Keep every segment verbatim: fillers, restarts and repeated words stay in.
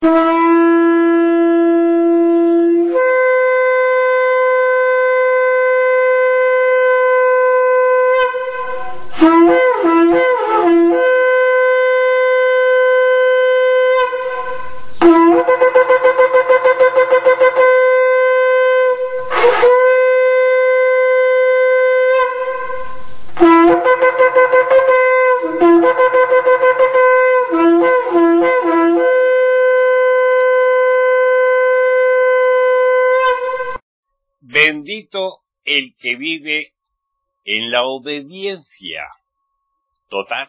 Bendito el que vive en la obediencia total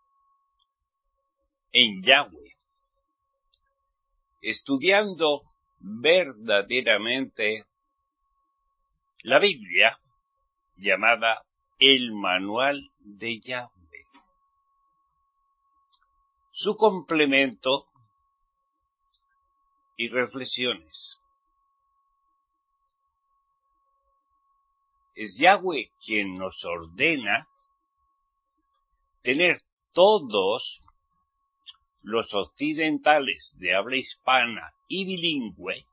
en Yahweh, estudiando verdaderamente la Biblia, llamada el Manual de Yahweh. Su complemento y reflexiones. Es Yahweh quien nos ordena tener todos los occidentales de habla hispana y bilingüe,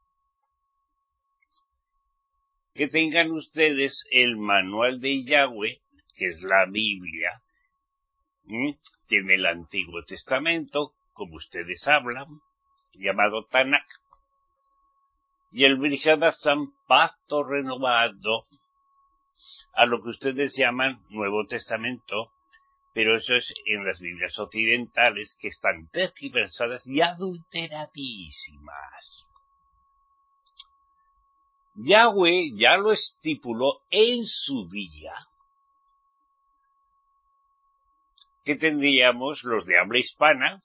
que tengan ustedes el manual de Yahweh, que es la Biblia. ¿Mm? Tiene el Antiguo Testamento, como ustedes hablan, llamado Tanakh, y el Brit Hadasham, Pacto Renovado, a lo que ustedes llaman Nuevo Testamento, pero eso es en las Biblias occidentales, que están tergiversadas y adulteradísimas. Yahweh ya lo estipuló en su día, que tendríamos los de habla hispana,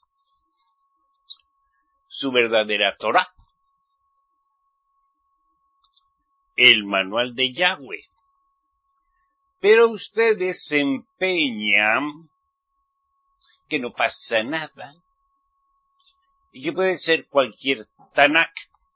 su verdadera Torah, el manual de Yahweh. Pero ustedes se empeñan que no pasa nada y que puede ser cualquier Tanakh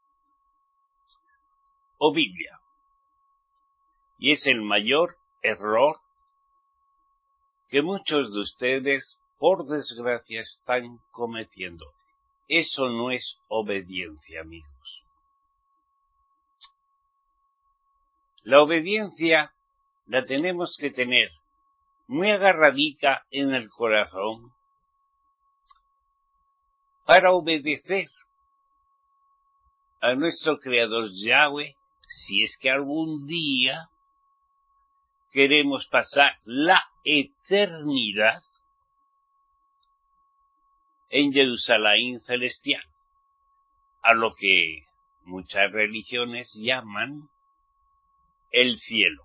o Biblia. Y es el mayor error que muchos de ustedes, por desgracia, están cometiendo. Eso no es obediencia, amigos. La obediencia la tenemos que tener muy agarradica en el corazón para obedecer a nuestro Creador Yahweh, si es que algún día queremos pasar la eternidad en Jerusalén celestial, a lo que muchas religiones llaman el cielo.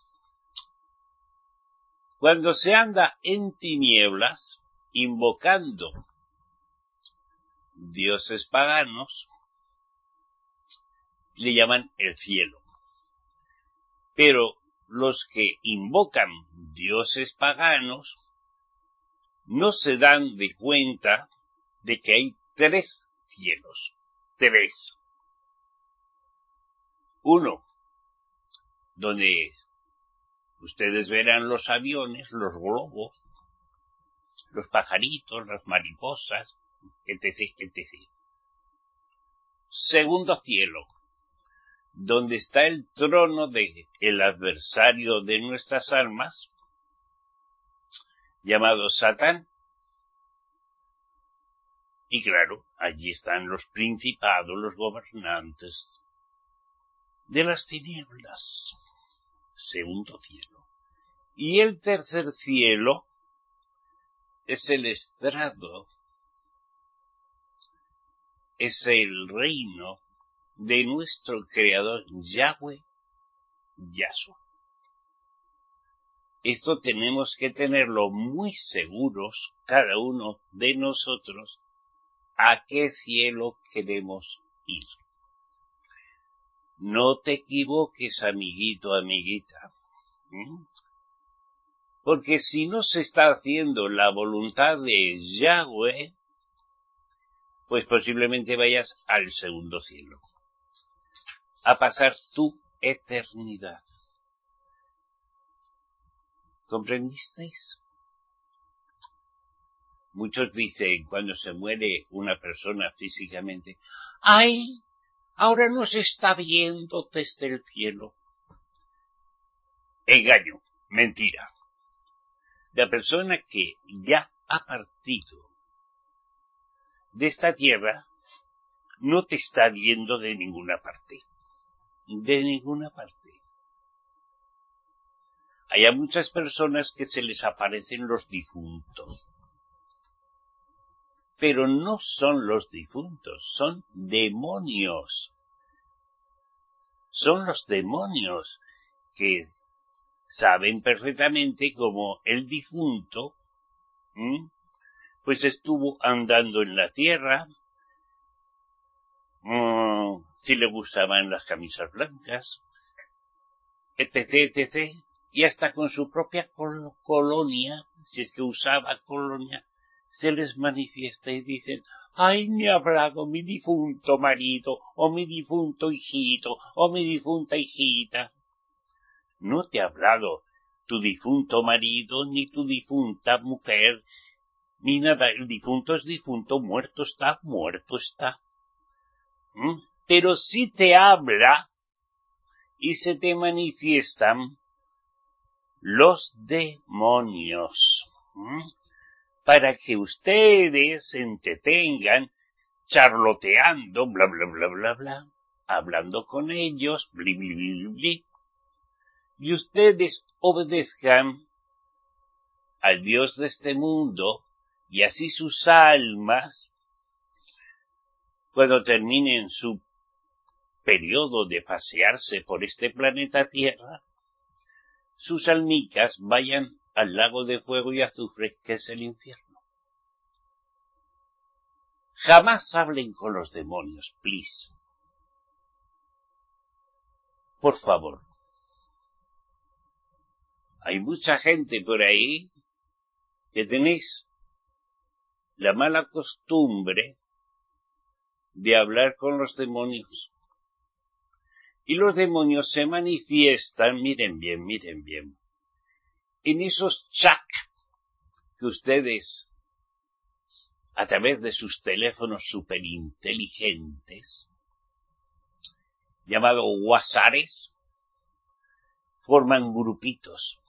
Cuando se anda en tinieblas, invocando dioses paganos, le llaman el cielo. Pero los que invocan dioses paganos no se dan de cuenta de que hay tres cielos. Tres. Uno, donde ustedes verán los aviones, los globos, los pajaritos, las mariposas, etcétera, etcétera. Segundo cielo, donde está el trono de el adversario de nuestras almas, llamado Satán. Y claro, allí están los principados, los gobernantes de las tinieblas. Segundo cielo. Y el tercer cielo es el estrado, es el reino de nuestro Creador Yahweh, Yahshua. Esto tenemos que tenerlo muy seguros, cada uno de nosotros, a qué cielo queremos ir. No te equivoques, amiguito, amiguita. ¿Mm? Porque si no se está haciendo la voluntad de Yahweh, pues posiblemente vayas al segundo cielo, a pasar tu eternidad. ¿Comprendisteis? Muchos dicen cuando se muere una persona físicamente, ¡ay! Ahora nos está viendo desde el cielo. Engaño, mentira. La persona que ya ha partido de esta tierra no te está viendo de ninguna parte. De ninguna parte. Hay a muchas personas que se les aparecen los difuntos. Pero no son los difuntos, son demonios. Son los demonios que saben perfectamente cómo el difunto, ¿m? pues estuvo andando en la tierra, mmm, si le gustaban las camisas blancas, etc, etc, y hasta con su propia col- colonia, si es que usaba colonia, se les manifiesta y dicen, ¡ay, me ha hablado mi difunto marido, o mi difunto hijito, o mi difunta hijita! No te ha hablado tu difunto marido, ni tu difunta mujer, ni nada. El difunto es difunto, muerto está, muerto está. ¿Mm? Pero sí te habla y se te manifiestan los demonios. ¿Mm? Para que ustedes se entretengan charloteando, bla, bla, bla, bla, bla, hablando con ellos, bli, bli, bli, bli, y ustedes obedezcan al Dios de este mundo, y así sus almas, cuando terminen su periodo de pasearse por este planeta Tierra, sus almicas vayan al lago de fuego y azufre, que es el infierno. Jamás hablen con los demonios, please. Por favor. Hay mucha gente por ahí que tenéis la mala costumbre de hablar con los demonios. Y los demonios se manifiestan, miren bien, miren bien, en esos chats que ustedes, a través de sus teléfonos superinteligentes, llamados WhatsApps, forman grupitos.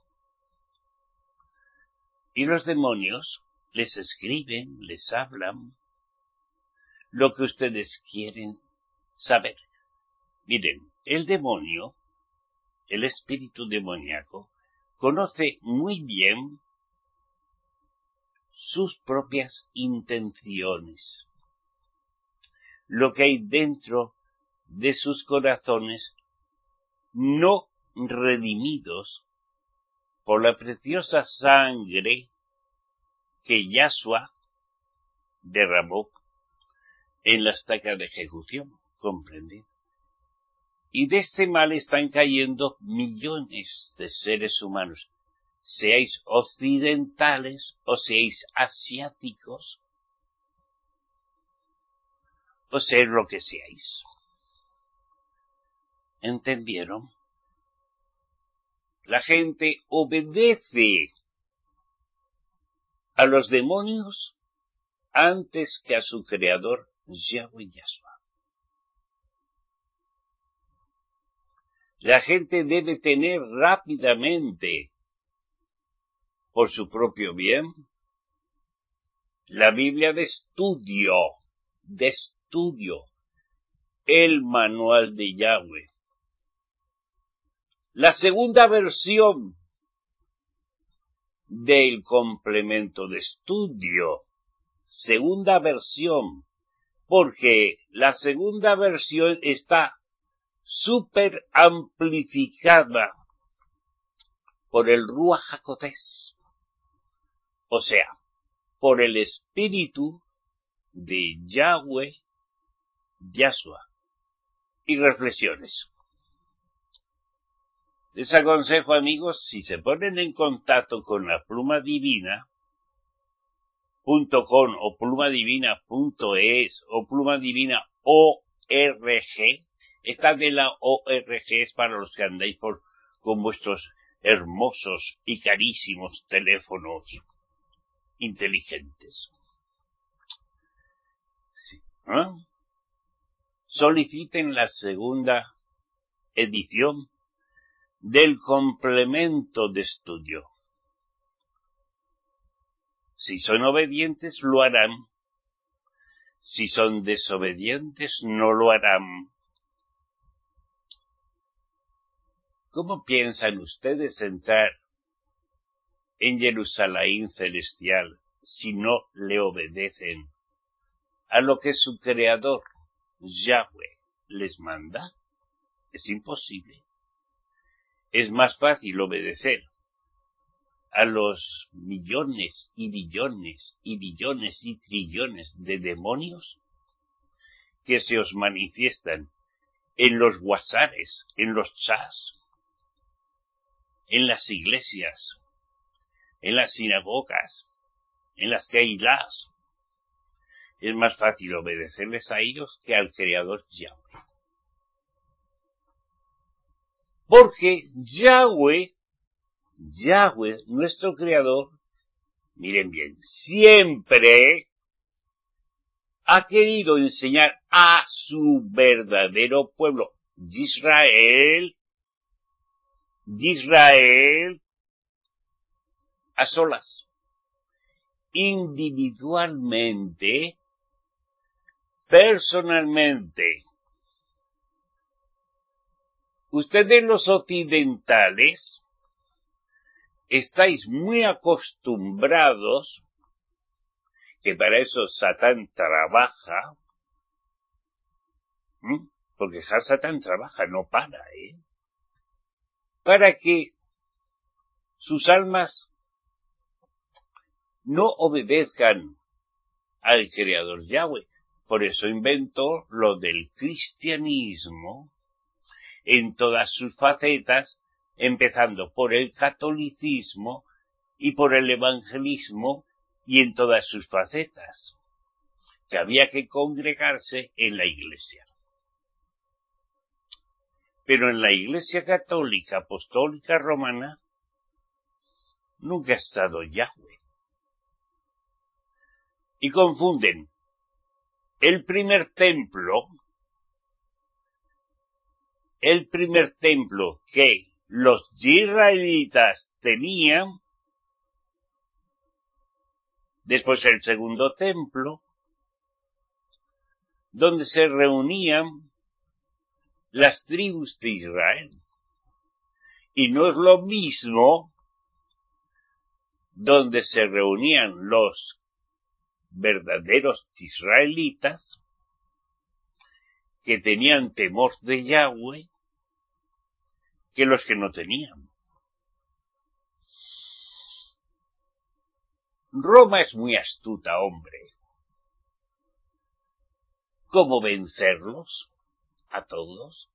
Y los demonios les escriben, les hablan lo que ustedes quieren saber. Miren, el demonio, el espíritu demoníaco, conoce muy bien sus propias intenciones, lo que hay dentro de sus corazones no redimidos por la preciosa sangre que Yahshua derramó en la estaca de ejecución, ¿comprenden? Y de este mal están cayendo millones de seres humanos, seáis occidentales o seáis asiáticos, o seáis lo que seáis. ¿Entendieron? La gente obedece a los demonios antes que a su creador, Yahweh Yahshua. La gente debe tener rápidamente, por su propio bien, la Biblia de estudio, de estudio, el manual de Yahweh. La segunda versión del complemento de estudio, segunda versión, porque la segunda versión está súper amplificada por el Ruach HaKodesh, o sea, por el espíritu de Yahweh Yahshua. Y reflexiones. Les aconsejo, amigos, si se ponen en contacto con la pluma divina punto com o pluma divina punto es o pluma divina punto org, esta de la O R G es para los que andáis por, con vuestros hermosos y carísimos teléfonos inteligentes. ¿Ah? Soliciten la segunda edición del complemento de estudio. Si son obedientes, lo harán. Si son desobedientes, no lo harán. ¿Cómo piensan ustedes entrar en Jerusalén celestial si no le obedecen a lo que su creador, Yahweh, les manda? Es imposible. Es más fácil obedecer a los millones y billones y billones y trillones de demonios que se os manifiestan en los wasares, en los chas, en las iglesias, en las sinagogas, en las keilás. Es más fácil obedecerles a ellos que al Creador Yahweh. Porque Yahweh, Yahweh, nuestro Creador, miren bien, siempre ha querido enseñar a su verdadero pueblo, Israel, Israel, a solas, individualmente, personalmente. Ustedes los occidentales estáis muy acostumbrados, que para eso Satán trabaja, ¿m? porque Satán trabaja, no para, ¿eh? para que sus almas no obedezcan al Creador Yahweh. Por eso inventó lo del cristianismo en todas sus facetas, empezando por el catolicismo y por el evangelismo y en todas sus facetas, que había que congregarse en la iglesia. Pero en la iglesia católica apostólica romana nunca ha estado Yahweh. Y confunden el primer templo, el primer templo que los israelitas tenían, después el segundo templo, donde se reunían las tribus de Israel. Y no es lo mismo donde se reunían los verdaderos israelitas que tenían temor de Yahweh que los que no tenían. Roma es muy astuta, hombre. ¿Cómo vencerlos a todos?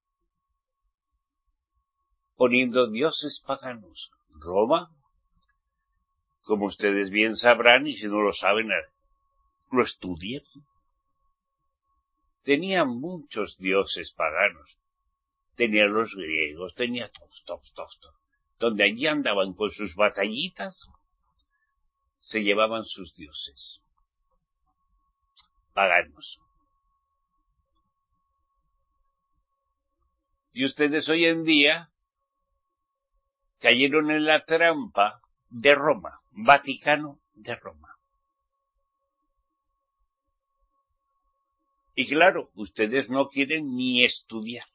Poniendo dioses paganos. Roma, como ustedes bien sabrán, y si no lo saben, lo estudien, tenía muchos dioses paganos. Tenía los griegos, tenía todos, todos, todos, todos. Donde allí andaban con sus batallitas, se llevaban sus dioses paganos. Y ustedes hoy en día cayeron en la trampa de Roma, Vaticano de Roma. Y claro, ustedes no quieren ni estudiar.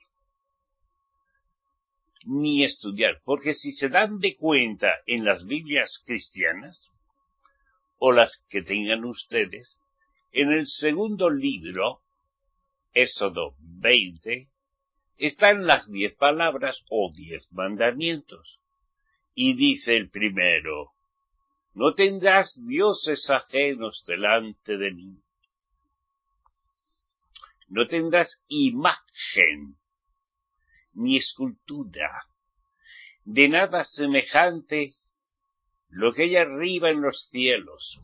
Ni estudiar, porque si se dan de cuenta en las Biblias cristianas, o las que tengan ustedes, en el segundo libro, Éxodo veinte, están las diez palabras o diez mandamientos. Y dice el primero, no tendrás dioses ajenos delante de mí. No tendrás imagen ni escultura de nada semejante lo que hay arriba en los cielos,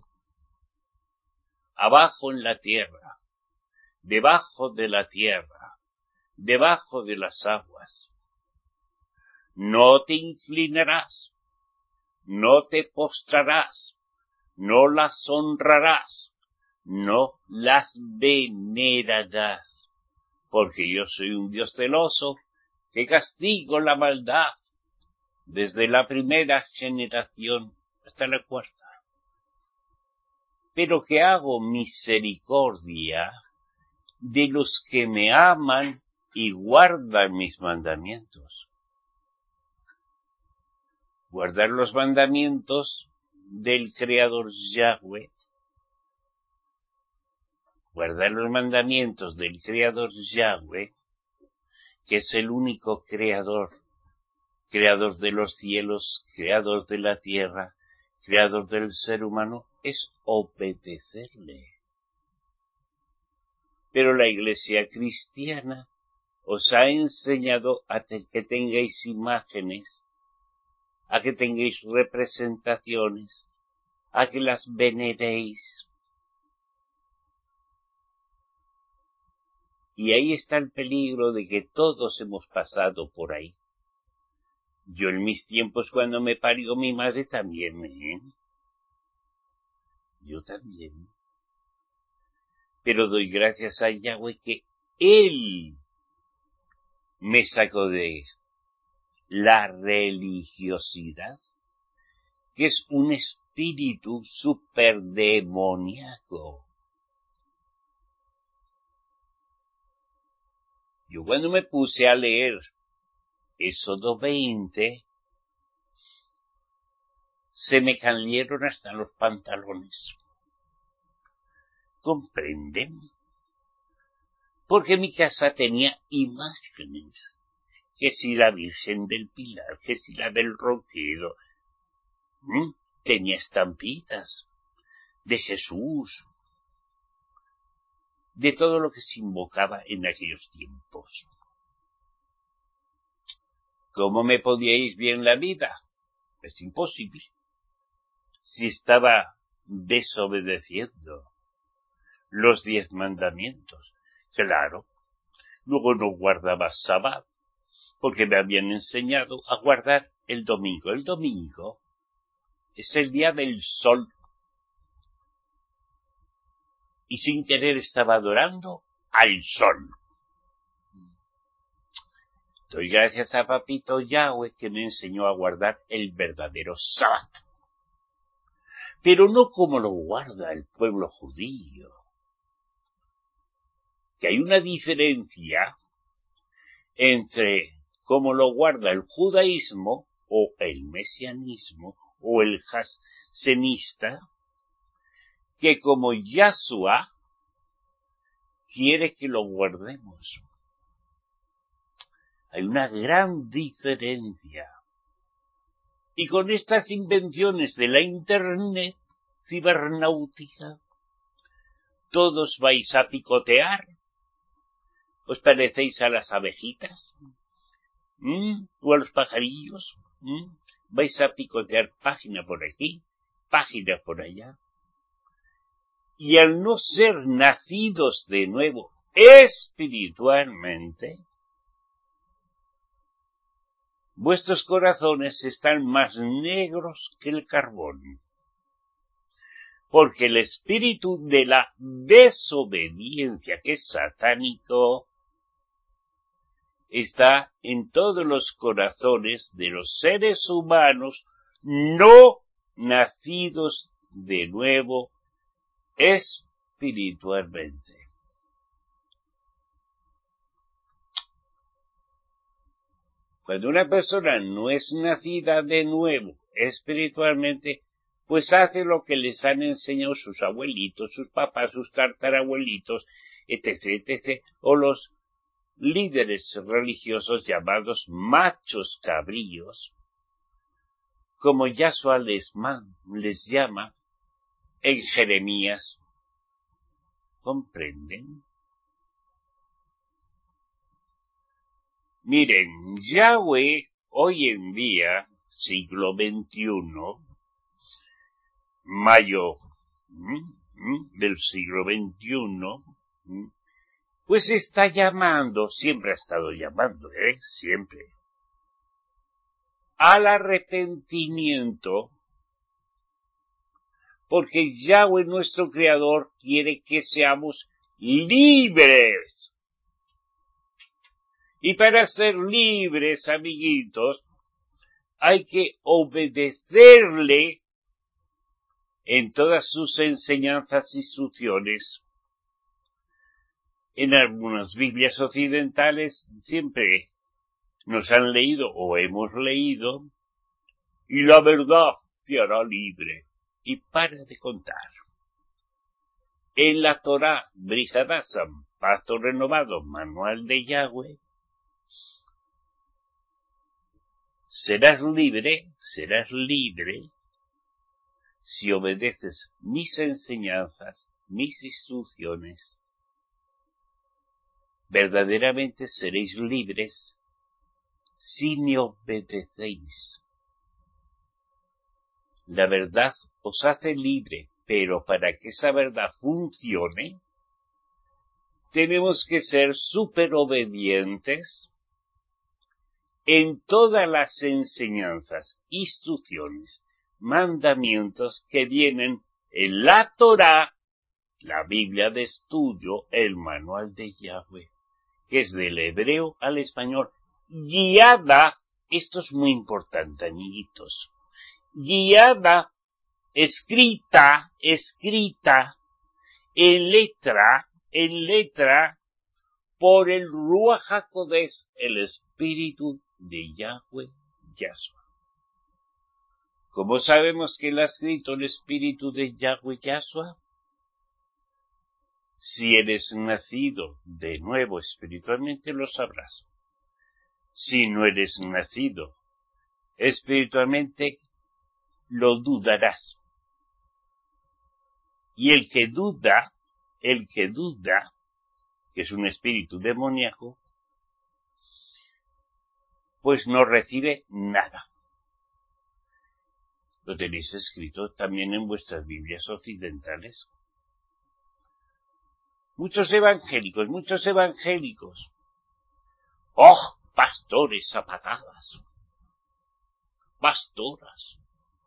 abajo en la tierra, debajo de la tierra, debajo de las aguas. No te inclinarás, no te postrarás, no las honrarás, no las venerarás, porque yo soy un Dios celoso que castigo la maldad desde la primera generación hasta la cuarta, pero que hago misericordia de los que me aman y guardan mis mandamientos. Guardar los mandamientos del Creador Yahweh, guardar los mandamientos del Creador Yahweh, que es el único Creador, Creador de los cielos, Creador de la tierra, Creador del ser humano, es obedecerle. Pero la Iglesia cristiana os ha enseñado a que tengáis imágenes, a que tengáis representaciones, a que las veneréis. Y ahí está el peligro de que todos hemos pasado por ahí. Yo en mis tiempos, cuando me parió mi madre, también, ¿eh? Yo también. Pero doy gracias a Yahweh que Él me sacó de la religiosidad, que es un espíritu superdemoníaco. Yo cuando me puse a leer Éxodo veinte, se me cayeron hasta los pantalones. ¿Comprenden? Porque mi casa tenía imágenes, que si la Virgen del Pilar, que si la del Roquedo, ¿Mm? tenía estampitas de Jesús, de todo lo que se invocaba en aquellos tiempos. ¿Cómo me podíais bien la vida? Es imposible. Si estaba desobedeciendo los diez mandamientos, claro, luego no guardaba sábado, porque me habían enseñado a guardar el domingo. El domingo es el día del sol. Y sin querer estaba adorando al sol. Doy gracias a Papito Yahweh que me enseñó a guardar el verdadero sábado. Pero no como lo guarda el pueblo judío. Que hay una diferencia entre cómo lo guarda el judaísmo o el mesianismo o el jansenista, que como Yahshua quiere que lo guardemos. Hay una gran diferencia. Y con estas invenciones de la Internet cibernáutica, todos vais a picotear. ¿Os parecéis a las abejitas? ¿Mm? ¿O a los pajarillos? ¿Mm? Vais a picotear página por aquí, página por allá. Y al no ser nacidos de nuevo espiritualmente, vuestros corazones están más negros que el carbón, porque el espíritu de la desobediencia, que es satánico, está en todos los corazones de los seres humanos no nacidos de nuevo espiritualmente. Cuando una persona no es nacida de nuevo espiritualmente, pues hace lo que les han enseñado sus abuelitos, sus papás, sus tartarabuelitos, etc, etcétera, o los líderes religiosos llamados machos cabríos, como Yahshua les, les llama en Jeremías. ¿Comprenden? Miren, Yahweh hoy en día, siglo veintiuno, mayo del siglo veintiuno, pues está llamando, siempre ha estado llamando, ¿eh? Siempre, al arrepentimiento porque Yahweh nuestro Creador quiere que seamos libres. Y para ser libres, amiguitos, hay que obedecerle en todas sus enseñanzas e instrucciones. En algunas Biblias occidentales siempre nos han leído o hemos leído, y la verdad te hará libre. Y para de contar. En la Torá, Brit Hadashah, Pacto Renovado, Manual de Yahweh, serás libre, serás libre, si obedeces mis enseñanzas, mis instrucciones. Verdaderamente seréis libres si me obedecéis. La verdad os hace libre, pero para que esa verdad funcione, tenemos que ser súper obedientes en todas las enseñanzas, instrucciones, mandamientos que vienen en la Torá, la Biblia de estudio, el manual de Yahweh, que es del hebreo al español, guiada, esto es muy importante, amiguitos, guiada, escrita, escrita, en letra, en letra, por el Ruach HaKodesh, el Espíritu de Yahweh Yahshua. ¿Cómo sabemos que él ha escrito el Espíritu de Yahweh Yahshua? Si eres nacido de nuevo espiritualmente, lo sabrás. Si no eres nacido espiritualmente, lo dudarás. Y el que duda, el que duda, que es un espíritu demoníaco, pues no recibe nada. Lo tenéis escrito también en vuestras Biblias occidentales. Muchos evangélicos, muchos evangélicos. ¡Oh, pastores a patadas! Pastoras.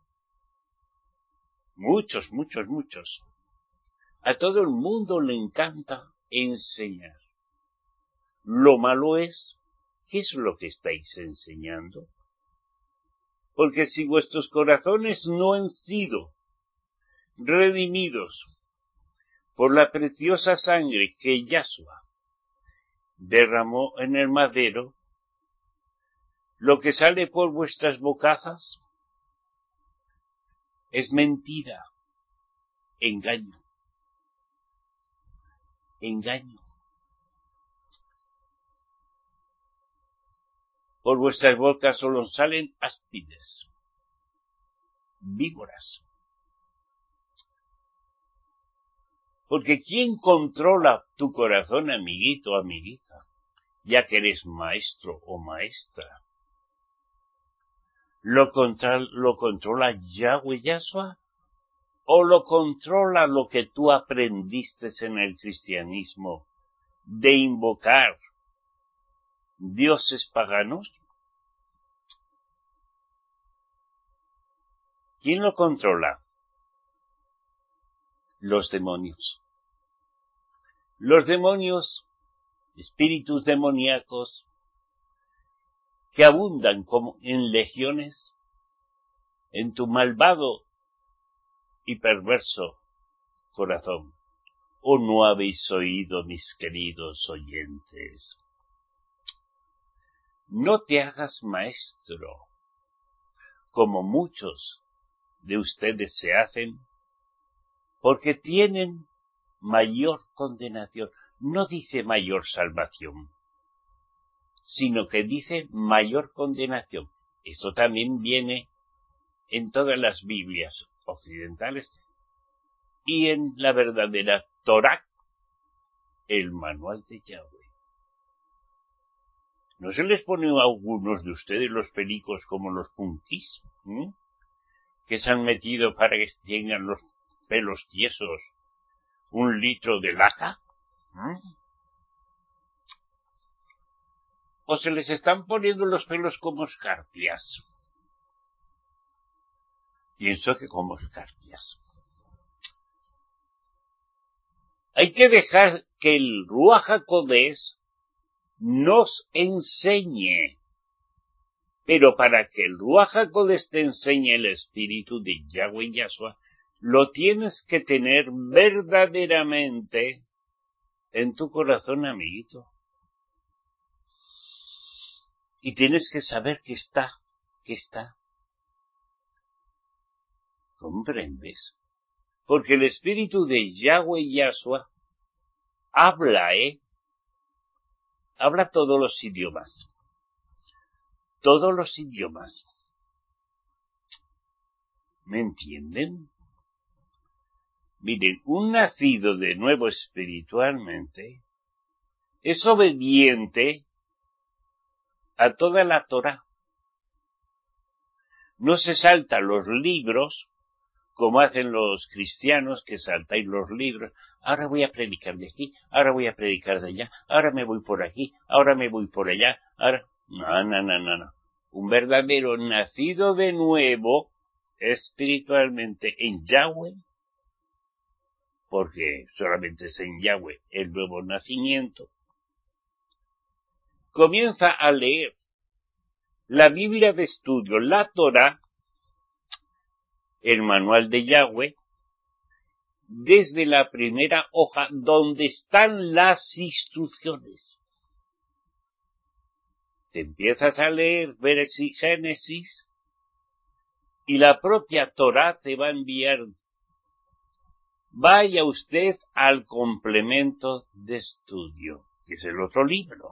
Muchos, muchos, muchos. A todo el mundo le encanta enseñar. Lo malo es, ¿qué es lo que estáis enseñando? Porque si vuestros corazones no han sido redimidos por la preciosa sangre que Yahshua derramó en el madero, lo que sale por vuestras bocazas es mentira, engaño, engaño. Por vuestras bocas solo salen áspides, víboras. Porque ¿quién controla tu corazón, amiguito, amiguita? Ya que eres maestro o maestra. ¿Lo, contra, lo controla Yahweh Yahshua? ¿O lo controla lo que tú aprendiste en el cristianismo de invocar dioses paganos? ¿Quién lo controla? Los demonios. Los demonios, espíritus demoníacos, que abundan como en legiones en tu malvado y perverso corazón. ¿O no habéis oído, mis queridos oyentes? No te hagas maestro, como muchos de ustedes se hacen, porque tienen mayor condenación. No dice mayor salvación, sino que dice mayor condenación. Esto también viene en todas las Biblias occidentales y en la verdadera Torá, el manual de Yahweh. ¿No se les pone a algunos de ustedes los pelicos como los punkis? ¿Mm? Que se han metido para que tengan los pelos tiesos un litro de laca. ¿Mm? ¿O se les están poniendo los pelos como escarpias? Pienso que como escarpias. Hay que dejar que el Ruach HaKodesh nos enseñe. Pero para que el Ruach HaKodesh te enseñe el espíritu de Yahweh Yahshua, lo tienes que tener verdaderamente en tu corazón, amiguito. Y tienes que saber que está, que está. ¿Comprendes? Porque el espíritu de Yahweh Yahshua habla, ¿eh? Habla todos los idiomas. Todos los idiomas. ¿Me entienden? Miren, un nacido de nuevo espiritualmente es obediente a toda la Torá. No se salta los libros como hacen los cristianos, que saltáis los libros. Ahora voy a predicar de aquí, ahora voy a predicar de allá, ahora me voy por aquí, ahora me voy por allá, ahora... No, no, no, no, no. Un verdadero nacido de nuevo espiritualmente en Yahweh, porque solamente es en Yahweh el nuevo nacimiento, comienza a leer la Biblia de estudio, la Torá, el manual de Yahweh, desde la primera hoja donde están las instrucciones. Te empiezas a leer Bereshit y Génesis y la propia Torá te va a enviar. Vaya usted al complemento de estudio, que es el otro libro.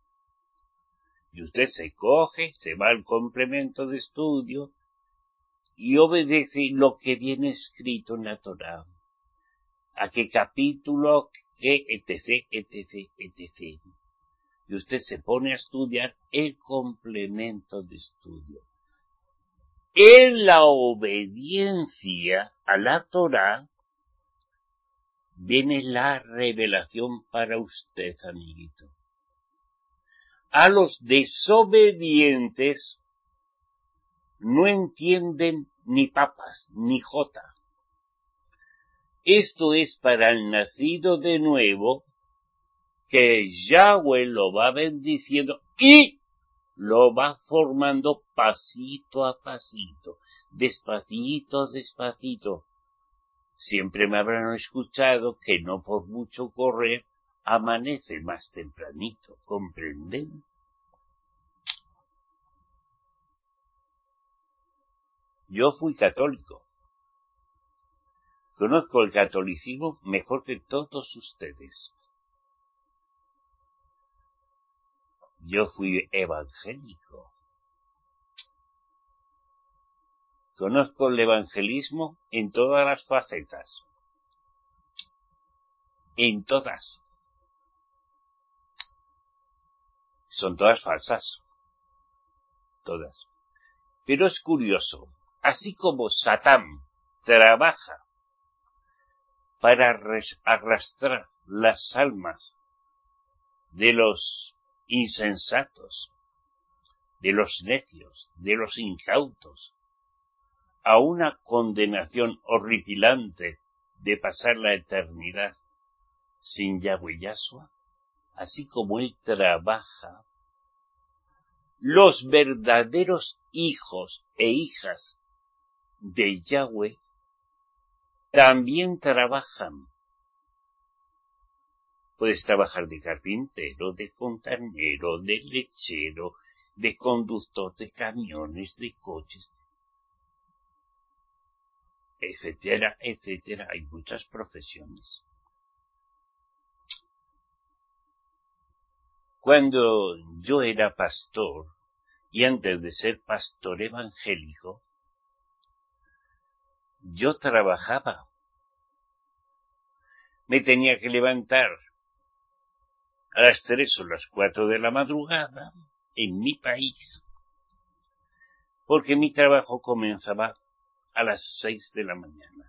Y usted se coge, se va al complemento de estudio y obedece lo que viene escrito en la Torá. A qué capítulo, qué, etc, etc, etc. Y usted se pone a estudiar el complemento de estudio. En la obediencia a la Torá viene la revelación para usted, amiguito. A los desobedientes no entienden ni papas, ni jota. Esto es para el nacido de nuevo, que Yahweh lo va bendiciendo y lo va formando pasito a pasito, despacito, despacito. Siempre me habrán escuchado que no por mucho correr amanece más tempranito, ¿comprenden? Yo fui católico. Conozco el catolicismo mejor que todos ustedes. Yo fui evangélico. Conozco el evangelismo en todas las facetas. En todas. Son todas falsas. Todas. Pero es curioso. Así como Satán trabaja para arrastrar las almas de los insensatos, de los necios, de los incautos, a una condenación horripilante de pasar la eternidad sin Yahweh Yahshua, así como él trabaja, los verdaderos hijos e hijas de Yahweh también trabajan. Puedes trabajar de carpintero, de fontanero, de lechero, de conductor de camiones, de coches, etcétera, etcétera. Hay muchas profesiones. Cuando yo era pastor, y antes de ser pastor evangélico, yo trabajaba. Me tenía que levantar a las tres o las cuatro de la madrugada en mi país, porque mi trabajo comenzaba a las seis de la mañana.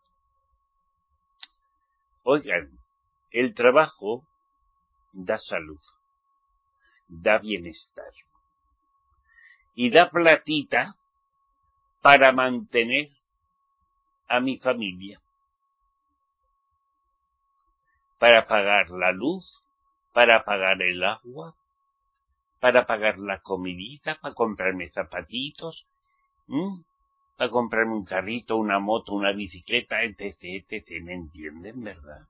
Oigan, el trabajo da salud, da bienestar y da platita para mantener a mi familia. para pagar la luz, para pagar el agua, para pagar la comidita, para comprarme zapatitos, ¿m? para comprarme un carrito, una moto, una bicicleta, etcétera, etcétera. ¿Me entienden, verdad?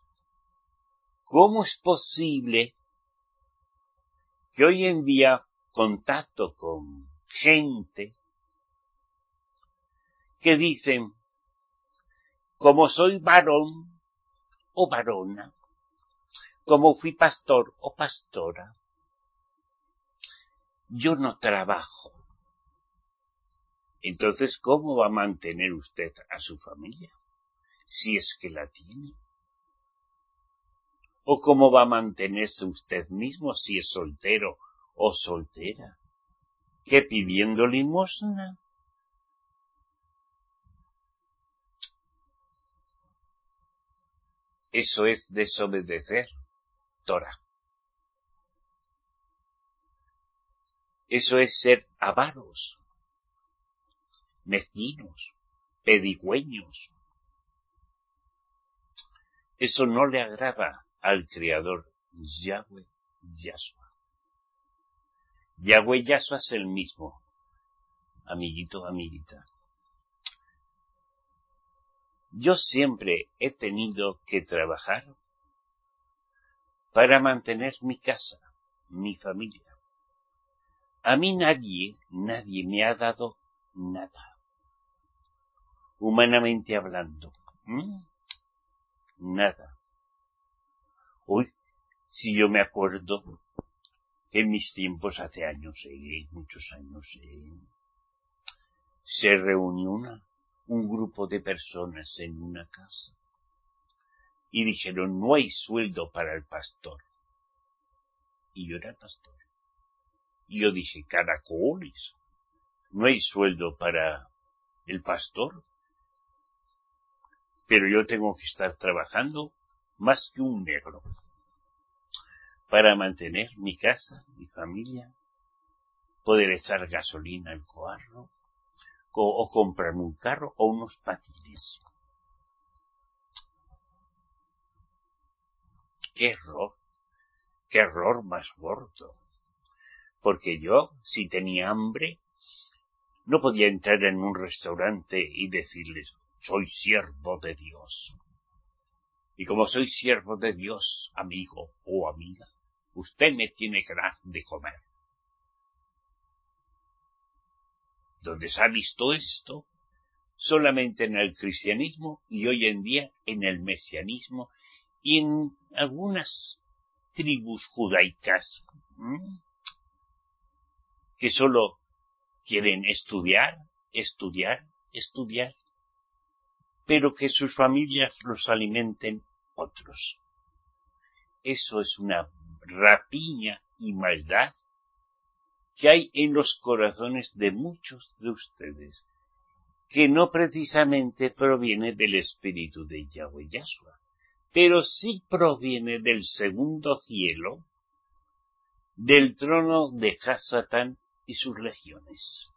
¿Cómo es posible que hoy en día contacto con gente que dicen, como soy varón o varona, como fui pastor o pastora, yo no trabajo? Entonces, ¿cómo va a mantener usted a su familia? Si es que la tiene. ¿O cómo va a mantenerse usted mismo si es soltero o soltera? ¿Que pidiendo limosna? Eso es desobedecer Torah. Eso es ser avaros, mezquinos, pedigüeños. Eso no le agrada al Creador Yahweh Yahshua. Yahweh Yahshua es el mismo, amiguito, amiguita. Yo siempre he tenido que trabajar para mantener mi casa, mi familia. A mí nadie, nadie me ha dado nada, humanamente hablando. ¿Mm? Nada. Uy, si yo me acuerdo, en mis tiempos, hace años, eh, muchos años, eh, se reunió una, un grupo de personas en una casa y dijeron, no hay sueldo para el pastor. Y yo era el pastor. Y yo dije, caracoles, no hay sueldo para el pastor, pero yo tengo que estar trabajando más que un negro para mantener mi casa, mi familia, poder echar gasolina al carro, o, o comprarme un carro o unos patines. ¡Qué error! ¡Qué error más gordo! Porque yo, si tenía hambre, no podía entrar en un restaurante y decirles, soy siervo de Dios. Y como soy siervo de Dios, amigo o amiga, usted me tiene que dar de comer. ¿Dónde se ha visto esto? Solamente en el cristianismo y hoy en día en el mesianismo y en algunas tribus judaicas, ¿m? que solo quieren estudiar, estudiar, estudiar, pero que sus familias los alimenten otros. Eso es una rapiña y maldad que hay en los corazones de muchos de ustedes, que no precisamente proviene del espíritu de Yahweh Yahshua, pero sí proviene del segundo cielo, del trono de Hasatán y sus legiones.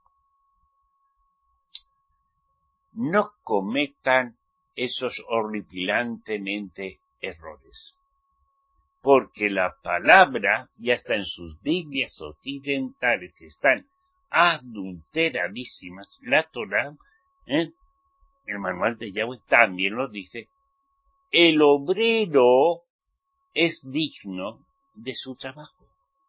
No cometan esos horripilantemente errores, porque la palabra ya está en sus Biblias occidentales, que están adulteradísimas. La Torah, ¿eh? el manual de Yahweh también lo dice, el obrero es digno de su trabajo.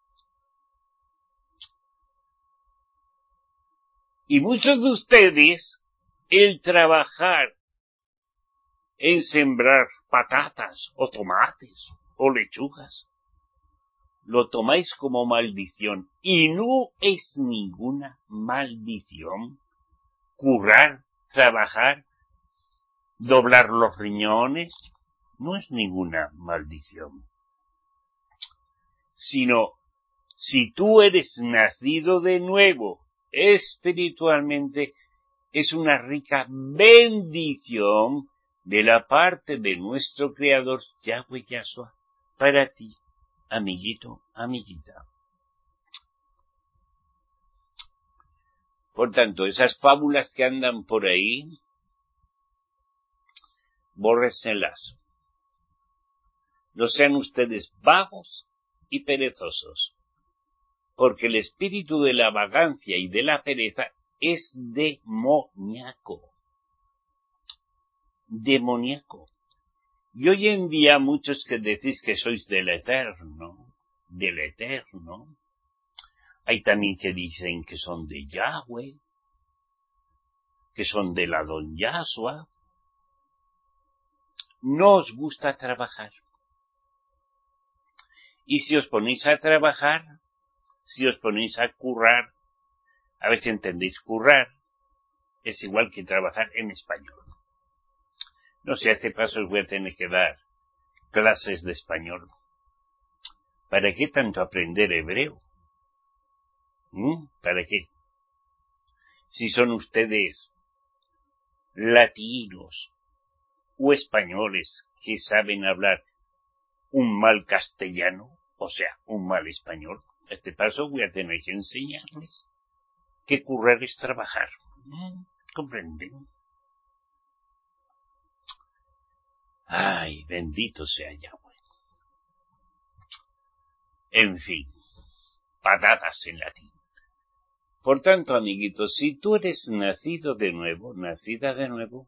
Y muchos de ustedes, el trabajar en sembrar patatas o tomates o lechugas, lo tomáis como maldición. Y no es ninguna maldición currar, trabajar, doblar los riñones, no es ninguna maldición. Sino, si tú eres nacido de nuevo espiritualmente, es una rica bendición de la parte de nuestro Creador Yahweh Yahshua para ti, amiguito, amiguita. Por tanto, esas fábulas que andan por ahí, bórreselas. no sean ustedes vagos y perezosos, porque el espíritu de la vagancia y de la pereza es demoníaco. Demoníaco. Y hoy en día muchos que decís que sois del Eterno, del Eterno, hay también que dicen que son de Yahweh, que son de la Don Yahshua. No os gusta trabajar. Y si os ponéis a trabajar, si os ponéis a currar, a ver si entendéis currar, es igual que trabajar en español. No sé, a este paso os voy a tener que dar clases de español. ¿Para qué tanto aprender hebreo? ¿Mm? ¿Para qué? Si son ustedes latinos o españoles que saben hablar un mal castellano, o sea, un mal español, a este paso voy a tener que enseñarles que currar es trabajar. ¿Mm? ¿Comprenden? Ay, bendito sea Yahweh. En fin, patatas en latín. Por tanto, amiguitos, si tú eres nacido de nuevo, nacida de nuevo,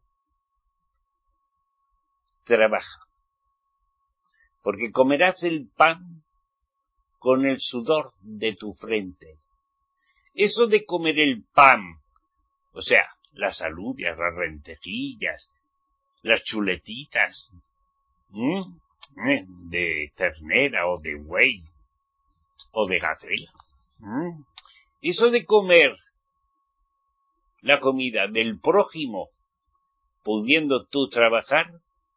trabaja. Porque comerás el pan con el sudor de tu frente. Eso de comer el pan, o sea, las alubias, las rentejillas, las chuletitas, ¿eh? de ternera o de buey o de gacela. ¿Mm? Eso de comer la comida del prójimo, pudiendo tú trabajar,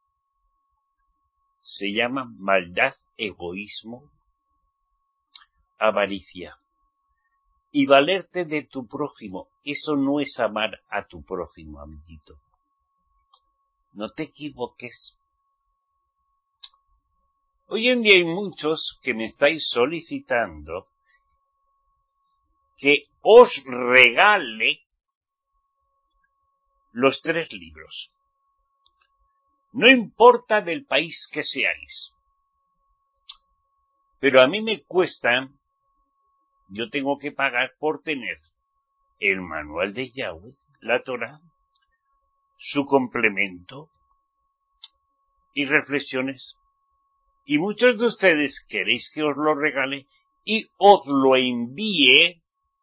se llama maldad, egoísmo, avaricia. Y valerte de tu prójimo, eso no es amar a tu prójimo, amiguito. No te equivoques. Hoy en día hay muchos que me estáis solicitando que os regale los tres libros. No importa del país que seáis. Pero a mí me cuesta, yo tengo que pagar por tener el manual de Yahweh, la Torah, su complemento y reflexiones. Y muchos de ustedes queréis que os lo regale y os lo envíe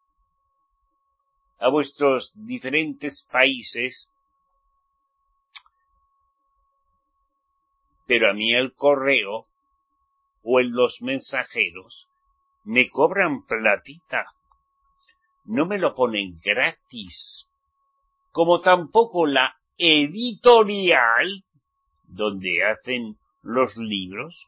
a vuestros diferentes países, pero a mí el correo o en los mensajeros me cobran platita, no me lo ponen gratis, como tampoco la editorial donde hacen los libros.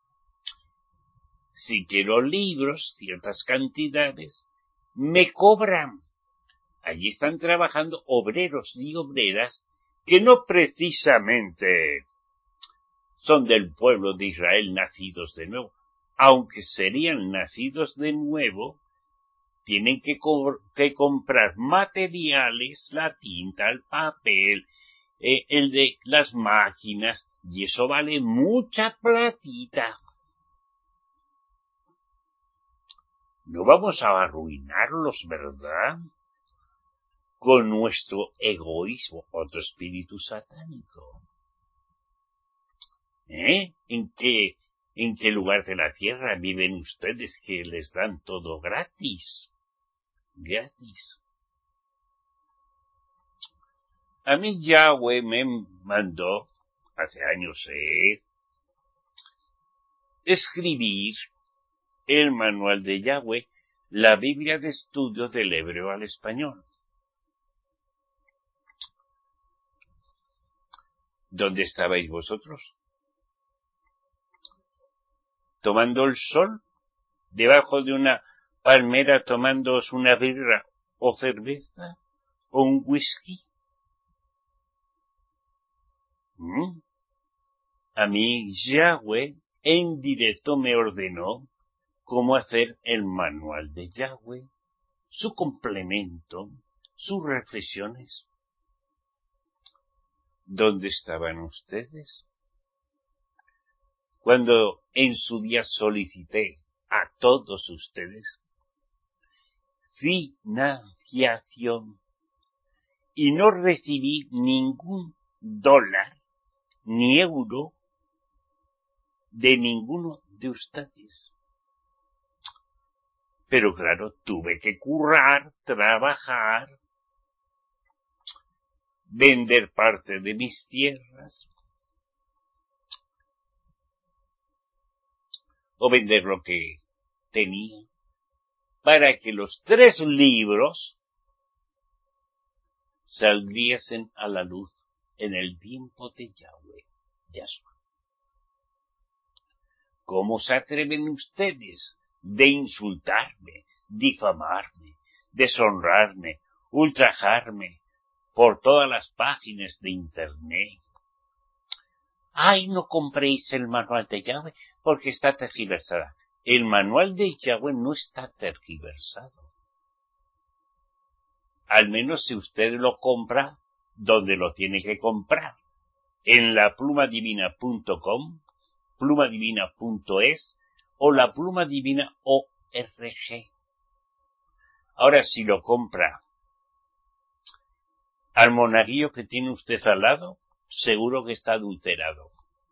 Si quiero libros, ciertas cantidades, me cobran. Allí están trabajando obreros y obreras que no precisamente son del pueblo de Israel nacidos de nuevo. Aunque serían nacidos de nuevo, tienen que, co- que comprar materiales, la tinta, el papel, eh, el de las máquinas, y eso vale mucha platita. No vamos a arruinarlos, ¿verdad? Con nuestro egoísmo, otro espíritu satánico. ¿Eh? ¿En qué, en qué lugar de la tierra viven ustedes que les dan todo gratis? Gratis. A mí Yahweh me mandó, hace años, eh, escribir el manual de Yahweh, la Biblia de estudio del hebreo al español. ¿Dónde estabais vosotros? ¿Tomando el sol? ¿Debajo de una palmera tomándoos una birra o cerveza o un whisky? ¿Mm? A mí Yahweh en directo me ordenó cómo hacer el manual de Yahweh, su complemento, sus reflexiones. ¿Dónde estaban ustedes cuando en su día solicité a todos ustedes financiación y no recibí ningún dólar ni euro de ninguno de ustedes. Pero claro, tuve que currar, trabajar, vender parte de mis tierras o vender lo que tenía para que los tres libros saliesen a la luz en el tiempo de Yahweh, Yahshua. ¿Cómo se atreven ustedes de insultarme, difamarme, deshonrarme, ultrajarme por todas las páginas de internet? Ay, no compréis el manual de Yahweh porque está tergiversada. El manual de Yahweh no está tergiversado. Al menos si usted lo compra donde lo tiene que comprar. En la pluma divina punto com, pluma divina punto es o la Pluma Divina O R G. Ahora, si lo compra al monaguillo que tiene usted al lado, seguro que está adulterado.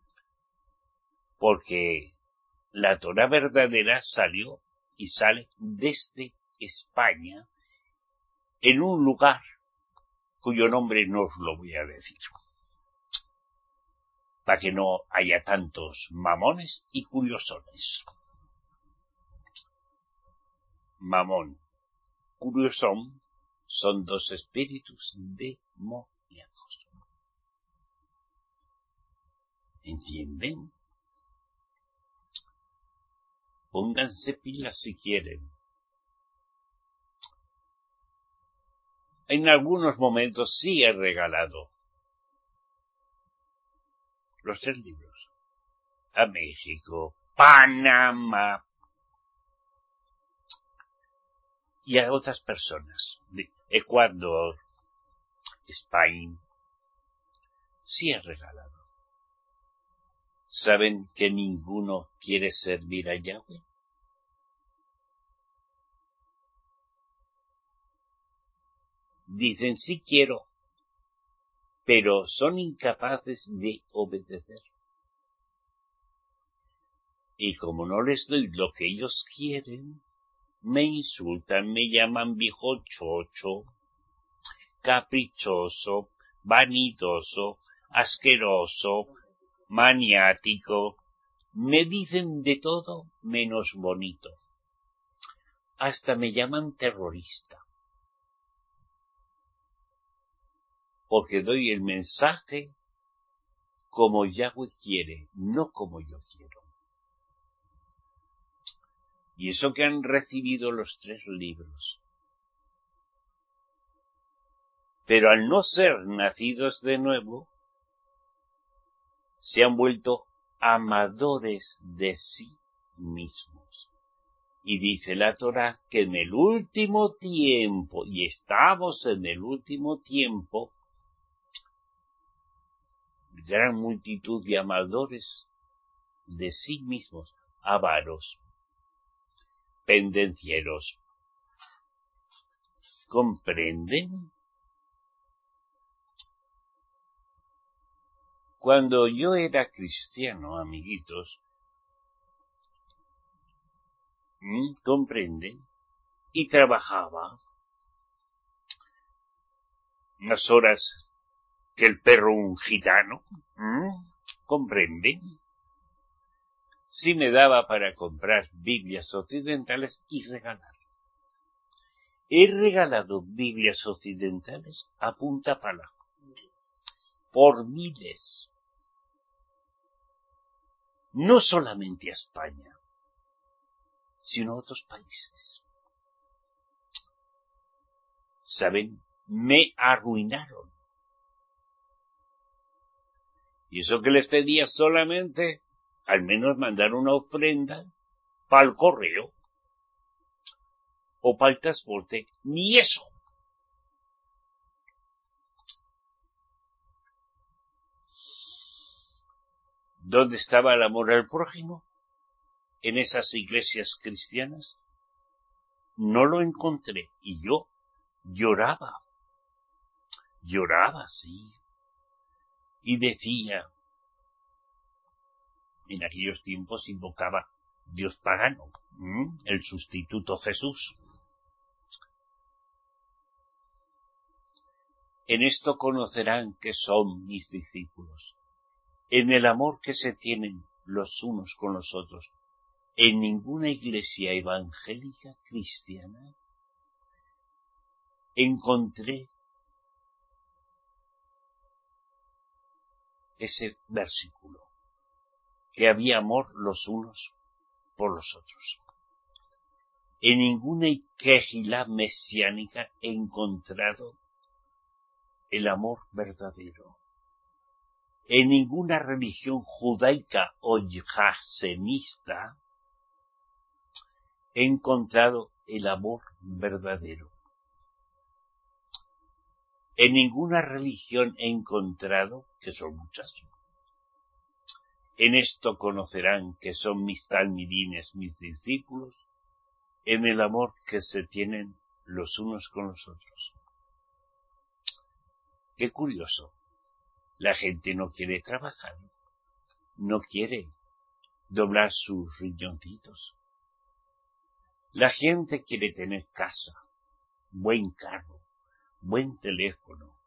Porque la Torá verdadera salió y sale desde España en un lugar cuyo nombre no os lo voy a decir, para que no haya tantos mamones y curiosones. Mamón, curiosón, son dos espíritus demoníacos. ¿Entienden? Pónganse pilas si quieren. En algunos momentos sí he regalado los tres libros a México, Panamá y a otras personas de Ecuador, España. Sí he regalado. ¿Saben que ninguno quiere servir a Yahweh? Dicen sí quiero, pero son incapaces de obedecer. Y como no les doy lo que ellos quieren, me insultan, me llaman viejo chocho, caprichoso, vanidoso, asqueroso, maniático. Me dicen de todo menos bonito. Hasta me llaman terrorista. Porque doy el mensaje como Yahweh quiere, no como yo quiero. Y eso que han recibido los tres libros. Pero al no ser nacidos de nuevo, se han vuelto amadores de sí mismos. Y dice la Torá que en el último tiempo, y estamos en el último tiempo, gran multitud de amadores de sí mismos, avaros, pendencieros. ¿Comprenden? Cuando yo era cristiano, amiguitos, ¿Mm? ¿comprenden? Y trabajaba unas horas que el perro un gitano, ¿Mm? ¿comprenden? Sí me daba para comprar Biblias occidentales y regalar. He regalado Biblias occidentales a punta pala, por miles. No solamente a España, sino a otros países. ¿Saben? Me arruinaron. Y eso que les pedía solamente, al menos mandar una ofrenda para el correo o para el transporte, ni eso. ¿Dónde estaba el amor al prójimo? En esas iglesias cristianas. No lo encontré y yo lloraba, lloraba, sí, y decía, en aquellos tiempos invocaba Dios pagano, ¿eh? El sustituto Jesús. En esto conocerán que son mis discípulos, en el amor que se tienen los unos con los otros. En ninguna iglesia evangélica cristiana encontré ese versículo, que había amor los unos por los otros. En ninguna quejilá mesiánica he encontrado el amor verdadero. En ninguna religión judaica o jansenista he encontrado el amor verdadero. En ninguna religión he encontrado, que son muchas. En esto conocerán que son mis talmidines, mis discípulos, en el amor que se tienen los unos con los otros. Qué curioso. La gente no quiere trabajar, no quiere doblar sus riñoncitos. La gente quiere tener casa, buen carro, buen teléfono.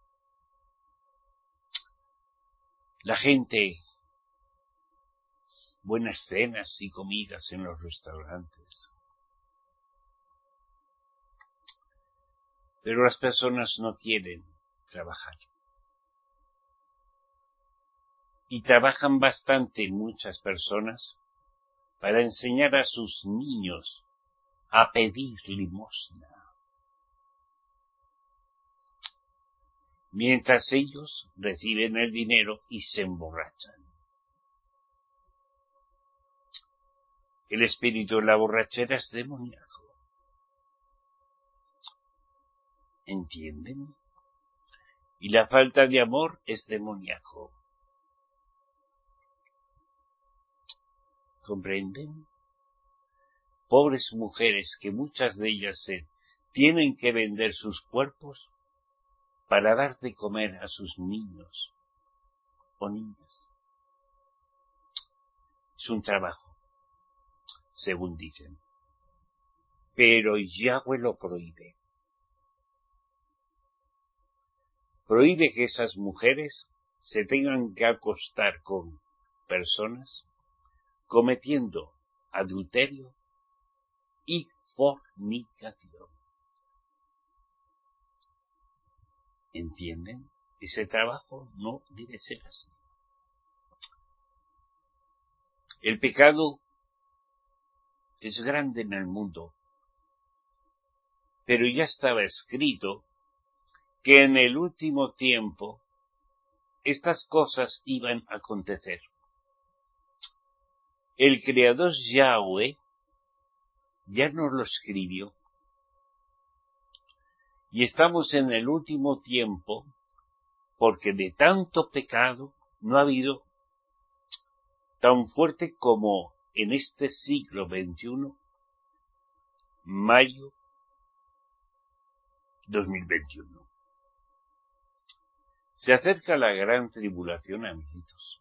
La gente, buenas cenas y comidas en los restaurantes. Pero las personas no quieren trabajar. Y trabajan bastante muchas personas para enseñar a sus niños a pedir limosna. Mientras ellos reciben el dinero y se emborrachan. El espíritu de la borrachera es demoníaco. ¿Entienden? Y la falta de amor es demoníaco. ¿Comprenden? Pobres mujeres que muchas de ellas se tienen que vender sus cuerpos para dar de comer a sus niños o niñas. Es un trabajo, según dicen. Pero Yahweh lo prohíbe. Prohíbe que esas mujeres se tengan que acostar con personas cometiendo adulterio y fornicación. ¿Entienden? Ese trabajo no debe ser así. El pecado es grande en el mundo, pero ya estaba escrito que en el último tiempo estas cosas iban a acontecer. El Creador Yahweh ya nos lo escribió. Y estamos en el último tiempo porque de tanto pecado no ha habido tan fuerte como en este siglo veintiuno, mayo dos mil veintiuno. Se acerca la gran tribulación, amiguitos.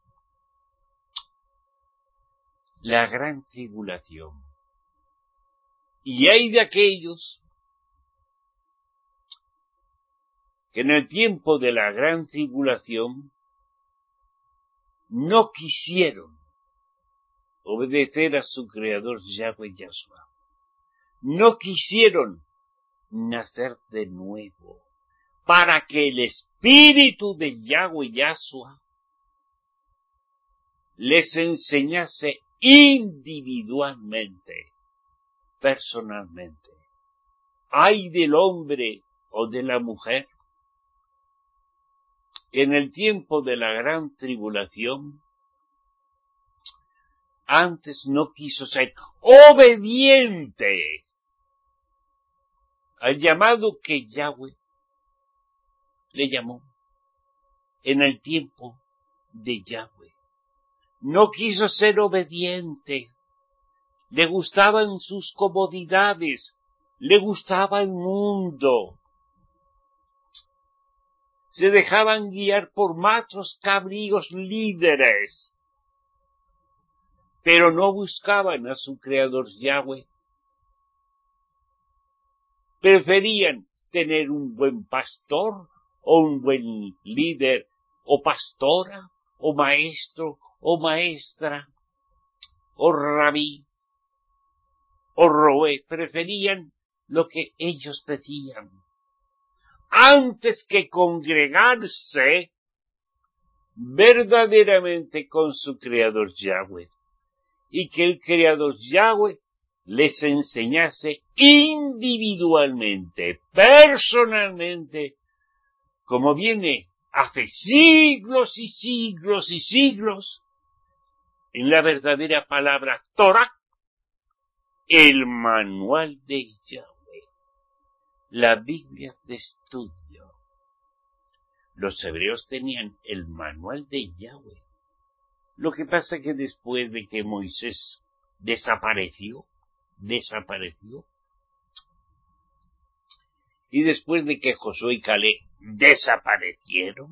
La gran tribulación. Y hay de aquellos que en el tiempo de la gran tribulación no quisieron obedecer a su creador Yahweh Yahshua. No quisieron nacer de nuevo para que el espíritu de Yahweh Yahshua les enseñase individualmente, personalmente. Ay del hombre o de la mujer que en el tiempo de la gran tribulación antes no quiso ser obediente al llamado que Yahweh le llamó en el tiempo de Yahweh. no quiso ser obediente, le gustaban sus comodidades, le gustaba el mundo. Se dejaban guiar por machos cabríos líderes, pero no buscaban a su creador Yahweh. Preferían tener un buen pastor, o un buen líder, o pastora, o maestro, o maestra, o rabí, o roé. Preferían lo que ellos decían, antes que congregarse verdaderamente con su creador Yahweh, y que el creador Yahweh les enseñase individualmente, personalmente, como viene hace siglos y siglos y siglos, en la verdadera palabra Torah, el manual de Yahweh, la Biblia de estudio. Los hebreos tenían el manual de Yahweh. Lo que pasa es que después de que Moisés desapareció, desapareció, y después de que Josué y Caleb desaparecieron,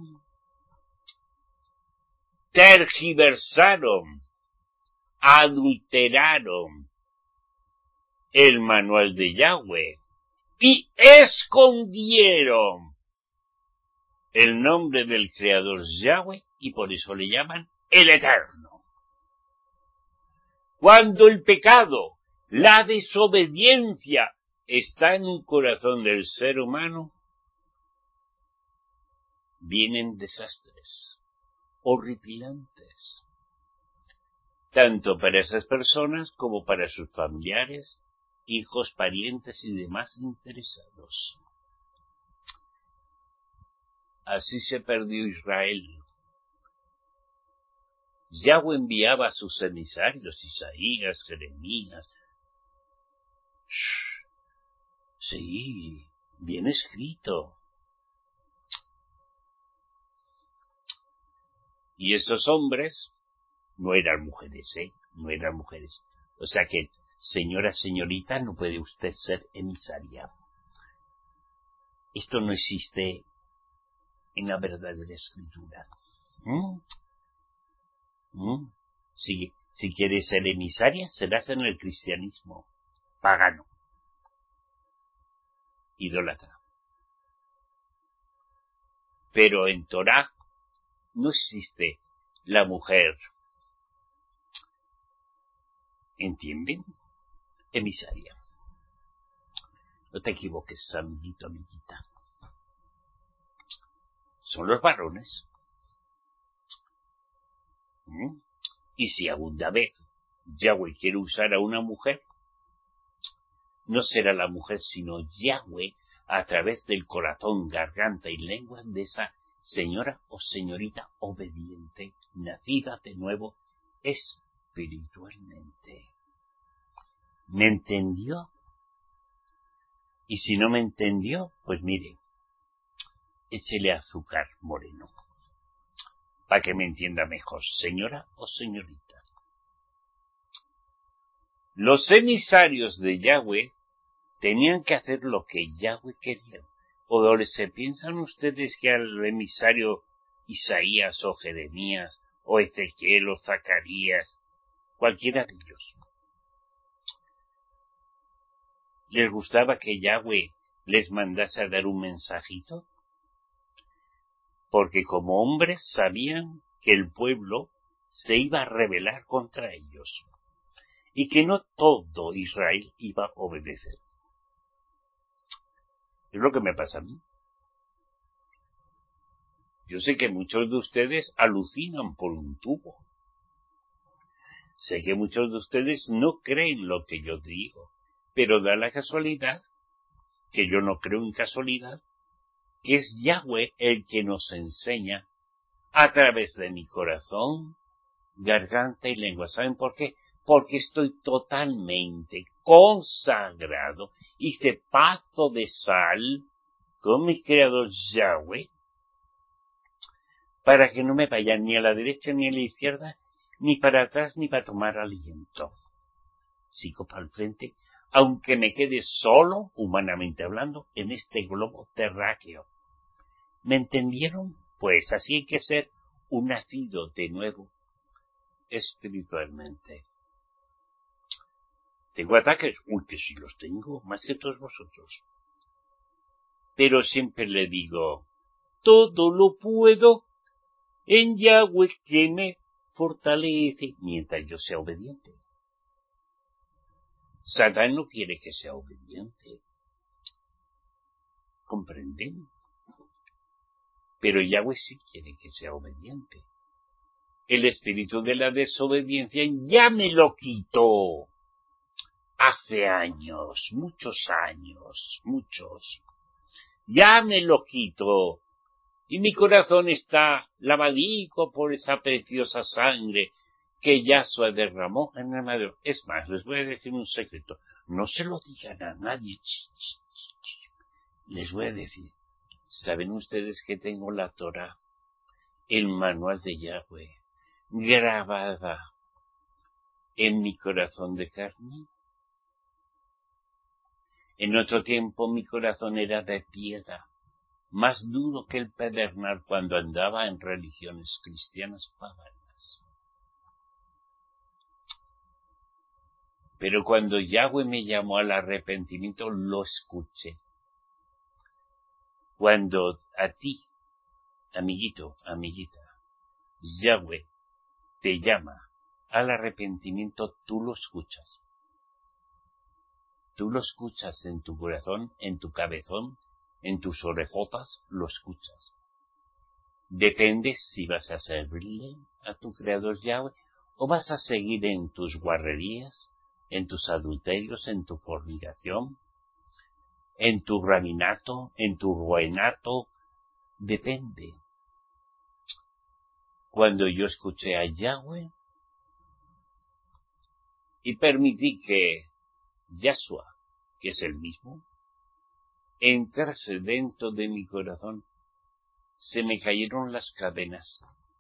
tergiversaron, adulteraron el manual de Yahweh y escondieron el nombre del creador Yahweh, y por eso le llaman el Eterno. Cuando el pecado, la desobediencia, está en un corazón del ser humano, vienen desastres horripilantes, tanto para esas personas como para sus familiares, hijos, parientes y demás interesados. Así se perdió Israel. Yahweh enviaba a sus emisarios, Isaías, Jeremías. Sí, bien escrito. Y esos hombres no eran mujeres, ¿eh? No eran mujeres. O sea que, señora, señorita, no puede usted ser emisaria. Esto no existe en la verdadera escritura. ¿Mm? ¿Mm? Si, si quieres ser emisaria, serás en el cristianismo pagano, idólatra. Pero en Torah no existe la mujer, ¿entienden? Emisaria. No te equivoques, amiguito, amiguita. Son los varones. ¿Mm? Y si alguna vez Yahweh quiere usar a una mujer, no será la mujer sino Yahweh a través del corazón, garganta y lengua de esa señora o señorita obediente, nacida de nuevo espiritualmente. ¿Me entendió? Y si no me entendió, pues mire, échele azúcar moreno, para que me entienda mejor, señora o señorita. Los emisarios de Yahweh tenían que hacer lo que Yahweh quería. ¿O se piensan ustedes que al emisario Isaías o Jeremías o Ezequiel o Zacarías, cualquiera de ellos, les gustaba que Yahweh les mandase a dar un mensajito? Porque como hombres sabían que el pueblo se iba a rebelar contra ellos y que no todo Israel iba a obedecer. Es lo que me pasa a mí. Yo sé que muchos de ustedes alucinan por un tubo. Sé que muchos de ustedes no creen lo que yo digo, pero da la casualidad, que yo no creo en casualidad, que es Yahweh el que nos enseña a través de mi corazón, garganta y lengua. ¿Saben por qué? Porque estoy totalmente consagrado, hice pacto de sal con mi creador Yahweh, para que no me vaya ni a la derecha ni a la izquierda, ni para atrás ni para tomar aliento. Sigo para el frente, aunque me quede solo, humanamente hablando, en este globo terráqueo. ¿Me entendieron? Pues así hay que ser un nacido de nuevo, espiritualmente. ¿Tengo ataques? Uy, que sí los tengo, más que todos vosotros. Pero siempre le digo, todo lo puedo en Yahweh que me fortalece, mientras yo sea obediente. Satán no quiere que sea obediente. ¿Comprenden? Pero Yahweh sí quiere que sea obediente. El espíritu de la desobediencia ya me lo quitó hace años, muchos años, muchos. Ya me lo quitó. Y mi corazón está lavadico por esa preciosa sangre que Yahshua derramó en el madero. Es más, les voy a decir un secreto. No se lo digan a nadie. Les voy a decir. ¿Saben ustedes que tengo la Torah, el manual de Yahweh, grabada en mi corazón de carne? En otro tiempo mi corazón era de piedra, más duro que el pedernal cuando andaba en religiones cristianas paganas. Pero cuando Yahweh me llamó al arrepentimiento, lo escuché. Cuando a ti, amiguito, amiguita, Yahweh te llama al arrepentimiento, tú lo escuchas. Tú lo escuchas en tu corazón, en tu cabezón, en tus orejotas, lo escuchas. Depende si vas a servirle a tu Creador Yahweh o vas a seguir en tus guarrerías, en tus adulterios, en tu fornicación, en tu rabinato, en tu ruenato. Depende. Cuando yo escuché a Yahweh y permití que Yahshua, que es el mismo, entrase dentro de mi corazón, se me cayeron las cadenas.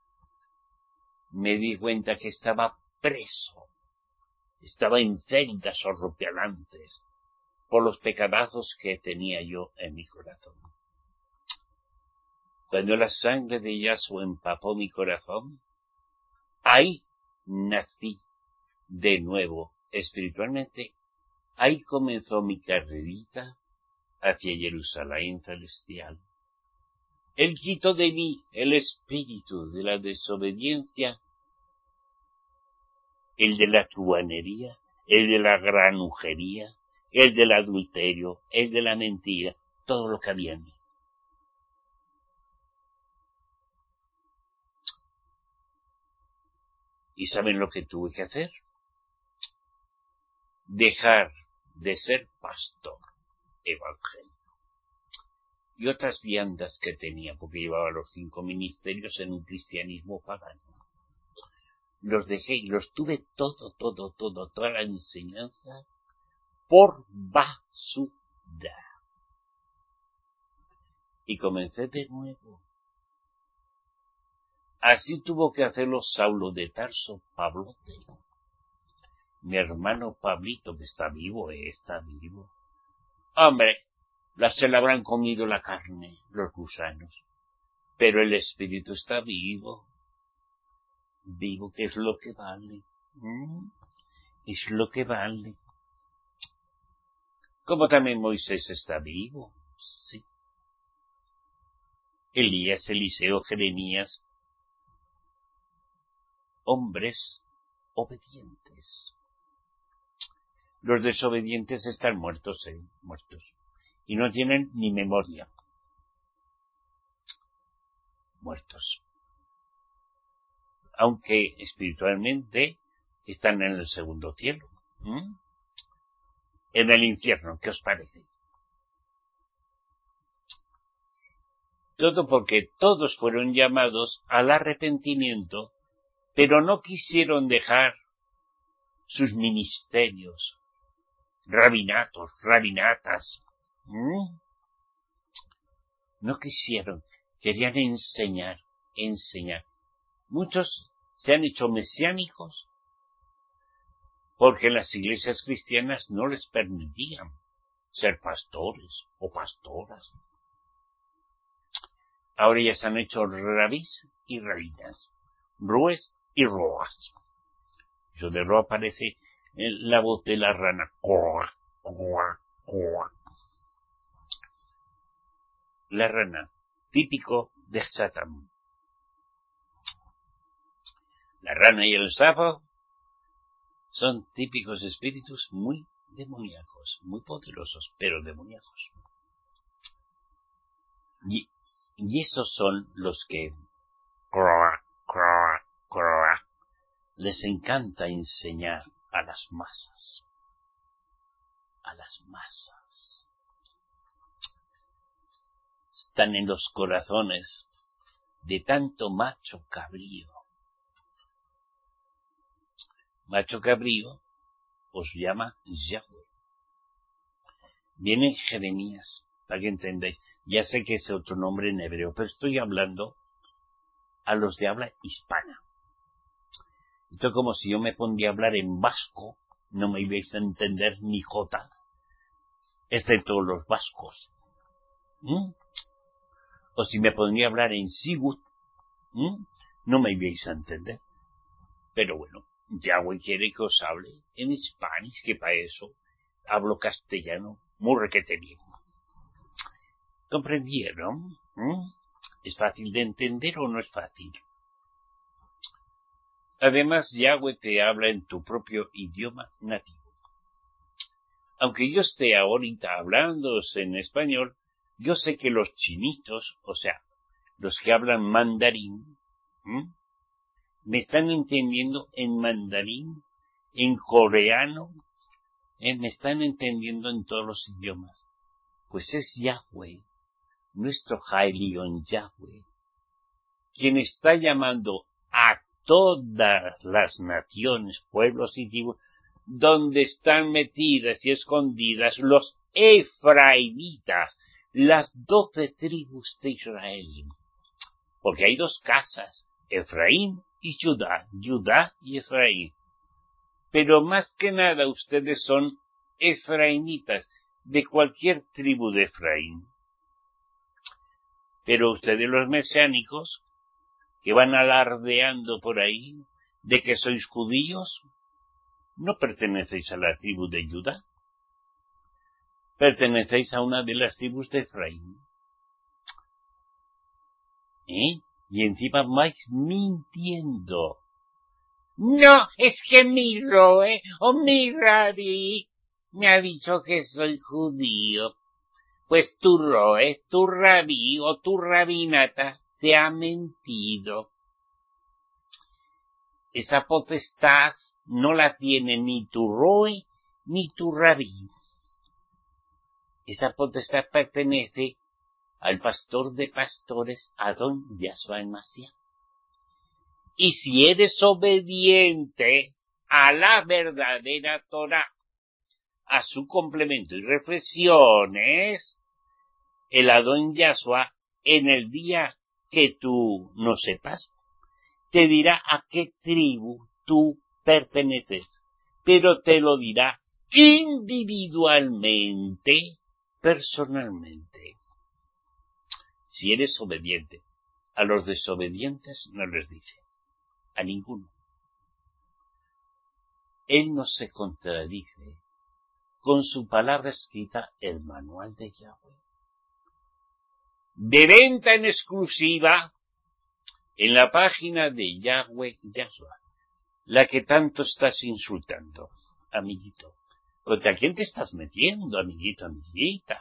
Me di cuenta que estaba preso, estaba en celdas horripilantes por los pecadazos que tenía yo en mi corazón. Cuando la sangre de Yahshua empapó mi corazón, ahí nací de nuevo espiritualmente. Ahí comenzó mi carrerita hacia Jerusalén celestial. Él quitó de mí el espíritu de la desobediencia, el de la truhanería, el de la granujería, el del adulterio, el de la mentira, todo lo que había en mí. ¿Y saben lo que tuve que hacer? Dejar de ser pastor evangélico y otras viandas que tenía, porque llevaba los cinco ministerios en un cristianismo pagano. Los dejé y los tuve todo, todo, todo, toda la enseñanza por basura. Y comencé de nuevo. Así tuvo que hacerlo Saulo de Tarso, Pablote. Mi hermano Pablito, que está vivo, eh, está vivo. Hombre, se le habrán comido la carne, los gusanos. Pero el espíritu está vivo. Vivo, que es lo que vale. ¿Mm? Es lo que vale. Como también Moisés está vivo. Sí. Elías, Eliseo, Jeremías. Hombres obedientes. Los desobedientes están muertos, eh, muertos. Y no tienen ni memoria. Muertos. Aunque espiritualmente están en el segundo cielo. ¿Mm? En el infierno, ¿qué os parece? Todo porque todos fueron llamados al arrepentimiento, pero no quisieron dejar sus ministerios, rabinatos, rabinatas. ¿Mm? No quisieron, querían enseñar, enseñar. Muchos se han hecho mesiánicos porque las iglesias cristianas no les permitían ser pastores o pastoras. Ahora ya se han hecho rabís y rabinas, rues y roas. Eso de roa parece la voz de la rana. Coa, coa, coa. La rana, típico de Satán. La rana y el sapo son típicos espíritus muy demoníacos, muy poderosos, pero demoníacos. Y, y esos son los que croa, croa, croa, les encanta enseñar a las masas. A las masas. Están en los corazones de tanto macho cabrío. Macho cabrío os llama Yahweh. Viene en Jeremías, para que entendáis. Ya sé que es otro nombre en hebreo, pero estoy hablando a los de habla hispana. Esto es como si yo me pondría a hablar en vasco, no me ibais a entender ni jota, excepto los vascos. ¿Mm? O si me pondría a hablar en sigut, ¿Mm? no me ibais a entender. Pero bueno, Yahweh quiere que os hable en hispanic, que para eso hablo castellano muy requete bien. ¿Comprendieron? ¿Mm? ¿Es fácil de entender o no es fácil? Además, Yahweh te habla en tu propio idioma nativo. Aunque yo esté ahorita hablando en español, yo sé que los chinitos, o sea, los que hablan mandarín, ¿m? me están entendiendo en mandarín, en coreano, ¿eh? me están entendiendo en todos los idiomas. Pues es Yahweh, nuestro Hailion Yahweh, quien está llamando a todas las naciones, pueblos y tribus, donde están metidas y escondidas los efraimitas, las doce tribus de Israel. Porque hay dos casas, Efraín y Judá, Judá y Efraín. Pero más que nada ustedes son efraimitas, de cualquier tribu de Efraín. Pero ustedes los mesiánicos, que van alardeando por ahí de que sois judíos, no pertenecéis a la tribu de Judá, pertenecéis a una de las tribus de Efraín. ¿Eh? Y encima vais mintiendo. No, es que mi Roe o mi Rabí me ha dicho que soy judío. Pues tu Roe, tu Rabí o tu Rabinata te ha mentido. Esa potestad no la tiene ni tu Roe ni tu Rabí. Esa potestad pertenece al pastor de pastores, Adón Yahshua el Mashiach. Y si eres obediente a la verdadera Torah, a su complemento y reflexiones, el Adón Yahshua, en el día que tú no sepas, te dirá a qué tribu tú perteneces, pero te lo dirá individualmente, personalmente. Si eres obediente, a los desobedientes no les dice, a ninguno. Él no se contradice con su palabra escrita, el manual de Yahweh. De venta en exclusiva en la página de Yahweh Yahshua, la que tanto estás insultando, amiguito. ¿Contra quién te estás metiendo, amiguito, amiguita?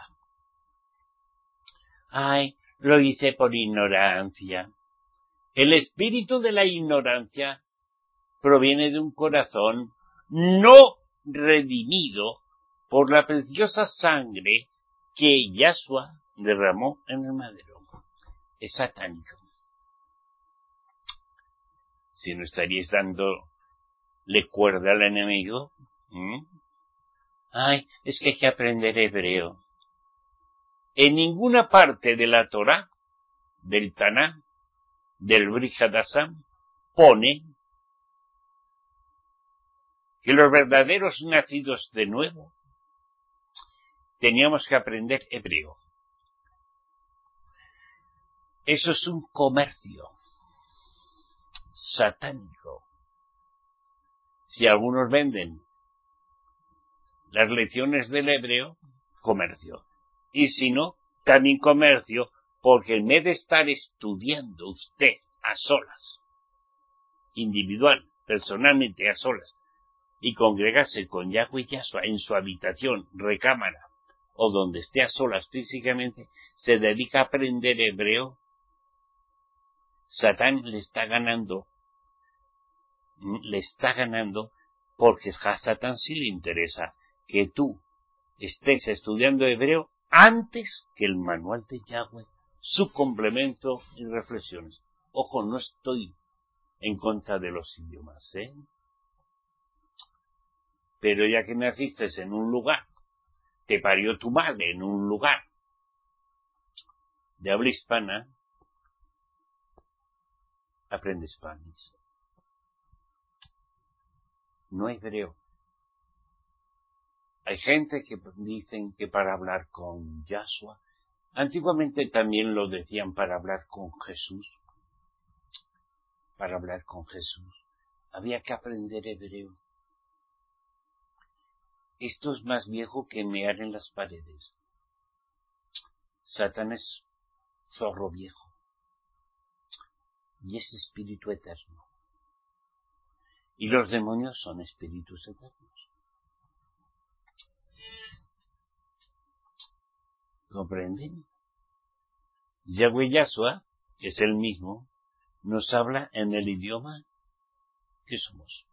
Ay, lo hice por ignorancia. El espíritu de la ignorancia proviene de un corazón no redimido por la preciosa sangre que Yahshua derramó en el madero. Es satánico. Si no estaríais dándole cuerda al enemigo, ¿eh? Ay, es que hay que aprender hebreo. En ninguna parte de la Torah, del Taná, del Brit Hadashah, pone que los verdaderos nacidos de nuevo teníamos que aprender hebreo. Eso es un comercio satánico. Si algunos venden las lecciones del hebreo, comercio. Y si no, también comercio, porque en vez de estar estudiando usted a solas, individual, personalmente a solas, y congregarse con Yahweh y Yahshua en su habitación, recámara, o donde esté a solas físicamente, se dedica a aprender hebreo, Satán le está ganando, le está ganando, porque a Satán sí le interesa que tú estés estudiando hebreo antes que el manual de Yahweh, su complemento y reflexiones. Ojo, no estoy en contra de los idiomas, ¿eh? Pero ya que naciste en un lugar, te parió tu madre en un lugar de habla hispana, aprende español, no hebreo. Hay gente que dicen que para hablar con Yahshua, antiguamente también lo decían para hablar con Jesús, para hablar con Jesús, había que aprender hebreo. Esto es más viejo que mear en las paredes. Satán es zorro viejo y es espíritu eterno. Y los demonios son espíritus eternos. ¿Comprenden? Yahweh Yahshua, que es el mismo, nos habla en el idioma que somos.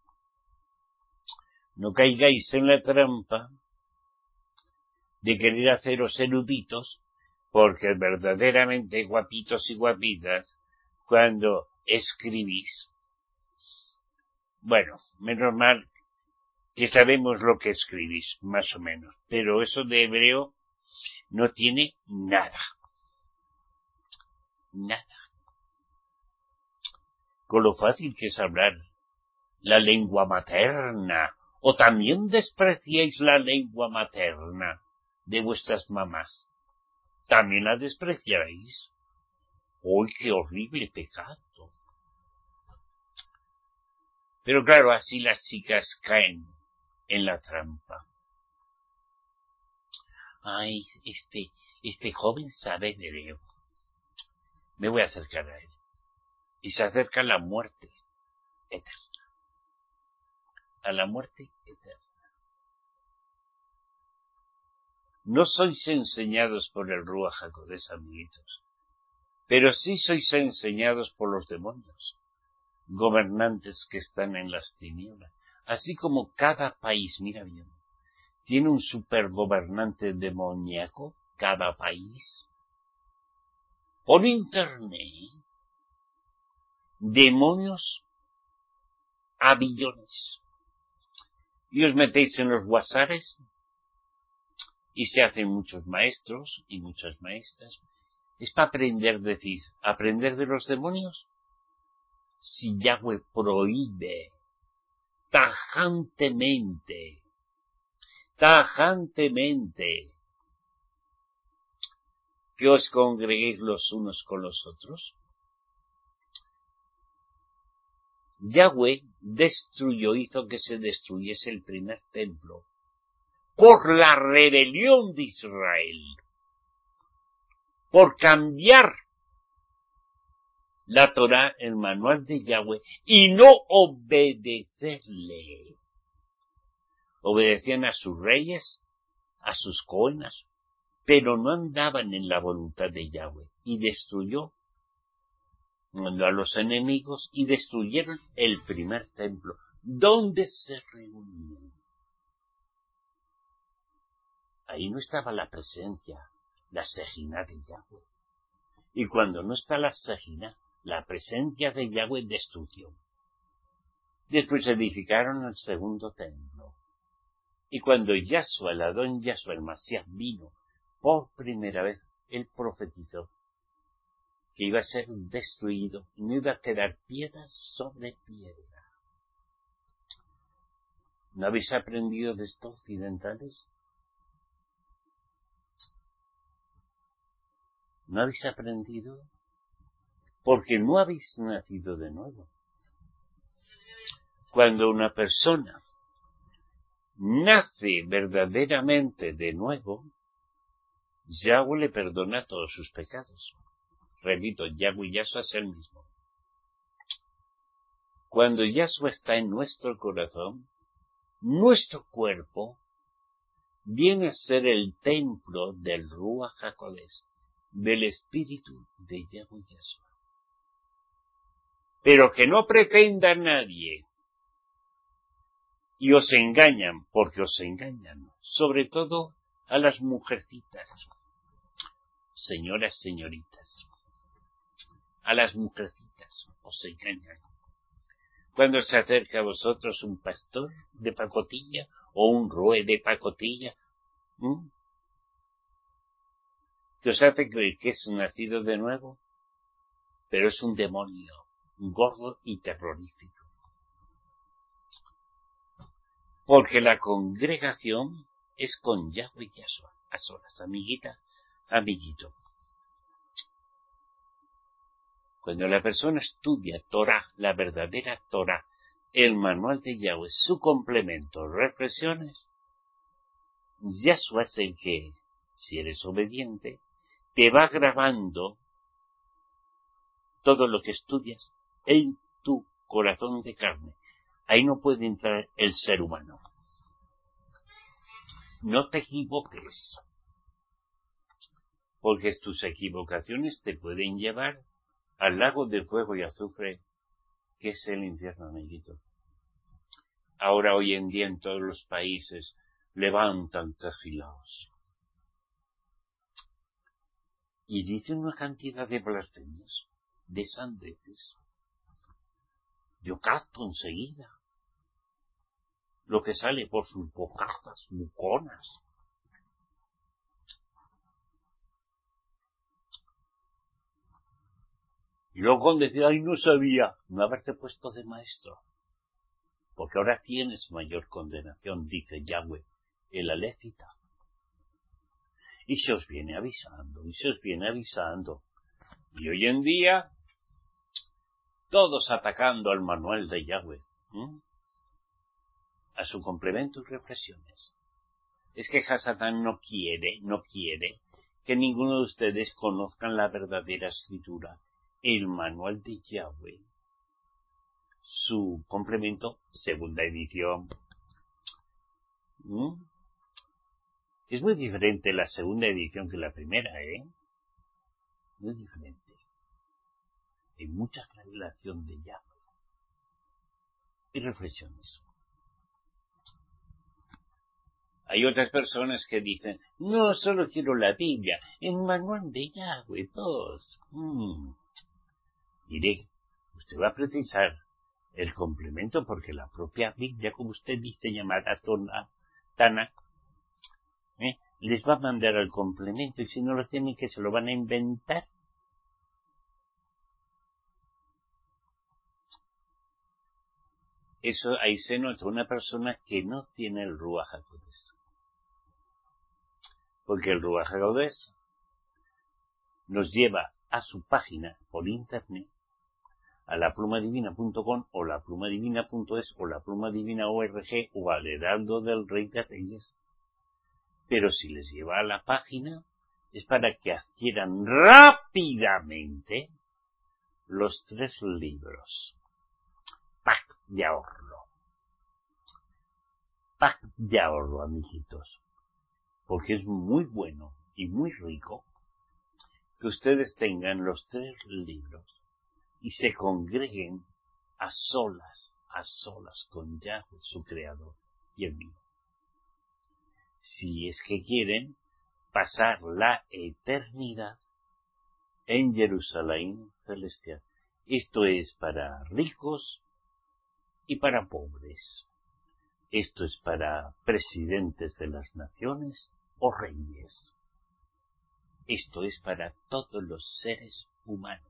No caigáis en la trampa de querer haceros eruditos, porque verdaderamente guapitos y guapitas, cuando escribís, bueno, menos mal que sabemos lo que escribís, más o menos, pero eso de hebreo no tiene nada. Nada. Con lo fácil que es hablar la lengua materna, o también despreciáis la lengua materna de vuestras mamás. ¿También la despreciáis? ¡Uy, qué horrible pecado! Pero claro, así las chicas caen en la trampa. Ay, este, este joven sabe hebreo. Me voy a acercar a él. Y se acerca a la muerte eterna. A la muerte eterna. No sois enseñados por el Ruach HaKodesh, amiguitos, pero sí sois enseñados por los demonios, gobernantes que están en las tinieblas. Así como cada país, mira bien, tiene un supergobernante demoníaco, cada país, por internet, demonios a billones. Y os metéis en los WhatsApps y se hacen muchos maestros y muchas maestras. Es para aprender, decir, aprender de los demonios. Si Yahweh prohíbe tajantemente, tajantemente, que os congreguéis los unos con los otros. Yahweh destruyó, hizo que se destruyese el primer templo por la rebelión de Israel, por cambiar la Torá, el manual de Yahweh, y no obedecerle. Obedecían a sus reyes, a sus cohenas, pero no andaban en la voluntad de Yahweh, y destruyó, mandó a los enemigos y destruyeron el primer templo, donde se reunían. Ahí no estaba la presencia, la Sejina de Yahweh. Y cuando no está la Sejina, la presencia de Yahweh, destrucción. Después edificaron el segundo templo. Y cuando Yahshua, el Adón Yahshua, el Masías, vino por primera vez, él profetizó que iba a ser destruido y no iba a quedar piedra sobre piedra. ¿No habéis aprendido de estos occidentales? ¿No habéis aprendido? Porque no habéis nacido de nuevo. Cuando una persona nace verdaderamente de nuevo, Yahweh le perdona todos sus pecados. Repito, Yahweh Yahshua es el mismo. Cuando Yahshua está en nuestro corazón, nuestro cuerpo viene a ser el templo del Ruach HaKodesh, del Espíritu de Yahweh Yahshua. Pero que no pretenda nadie, y os engañan, porque os engañan, sobre todo a las mujercitas, señoras, señoritas, a las mujercitas os engañan. Cuando se acerca a vosotros un pastor de pacotilla o un roe de pacotilla, ¿m? que os hace creer que es nacido de nuevo, pero es un demonio, gordo y terrorífico. Porque la congregación es con Yahweh Yahshua, a solas, amiguita, amiguito. Cuando la persona estudia Torah, la verdadera Torah, el manual de Yahweh, su complemento, reflexiones, Yahshua es el que, si eres obediente, te va grabando todo lo que estudias en tu corazón de carne. Ahí no puede entrar el ser humano. No te equivoques, porque tus equivocaciones te pueden llevar al lago de fuego y azufre, que es el infierno, amiguito. Ahora, hoy en día, en todos los países, levantan tejilados y dicen una cantidad de blasfemias, de sandeces. Yo capto enseguida lo que sale por sus bocazas buconas. Y luego cuando decía, ay, no sabía, no haberte puesto de maestro, porque ahora tienes mayor condenación, dice Yahweh, el Alecita. Y se os viene avisando, y se os viene avisando. Y hoy en día, todos atacando al manual de Yahweh, ¿eh? a su complemento y reflexiones. Es que Hasatán no quiere, no quiere que ninguno de ustedes conozcan la verdadera escritura, el manual de Yahweh, su complemento, segunda edición. ¿Mm? Es muy diferente la segunda edición que la primera, ¿eh? Muy diferente. Hay mucha revelación de Yahweh. Y reflexiones. Hay otras personas que dicen, no, solo quiero la Biblia, el manual de Yahweh dos. Mm. Diré, usted va a precisar el complemento porque la propia Biblia, como usted dice, llamada Tona, Tana, ¿eh? les va a mandar el complemento y si no lo tienen, que se lo van a inventar. Eso ahí se nota una persona que no tiene el Ruach HaKodesh. Porque el Ruach HaKodesh nos lleva a su página por internet, a la pluma divina punto com o la pluma divina punto es o la pluma divina punto org o al Heraldo del Rey de Reyes. Pero si les lleva a la página es para que adquieran rápidamente los tres libros. Pack de ahorro. Pack de ahorro, amiguitos. Porque es muy bueno y muy rico que ustedes tengan los tres libros y se congreguen a solas, a solas con Yahweh, su creador, y el mío. Si es que quieren pasar la eternidad en Jerusalén celestial. Esto es para ricos y para pobres. Esto es para presidentes de las naciones o reyes. Esto es para todos los seres humanos,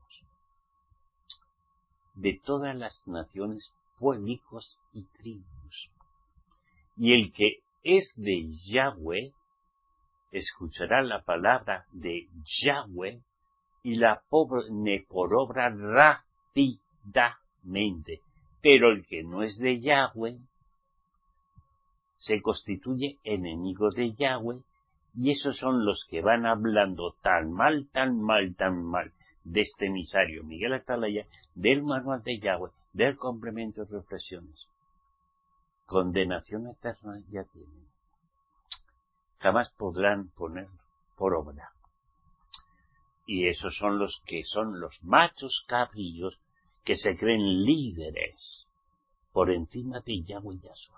de todas las naciones, pueblos y tribus. Y el que es de Yahweh escuchará la palabra de Yahweh y la pone por obra rápidamente. Pero el que no es de Yahweh se constituye enemigo de Yahweh, y esos son los que van hablando tan mal, tan mal, tan mal de este emisario Miguel Atalaya, del manual de Yahweh, del complemento de reflexiones. Condenación eterna ya tienen. Jamás podrán poner por obra. Y esos son los que son los machos cabríos que se creen líderes por encima de Yahweh y Yahshua.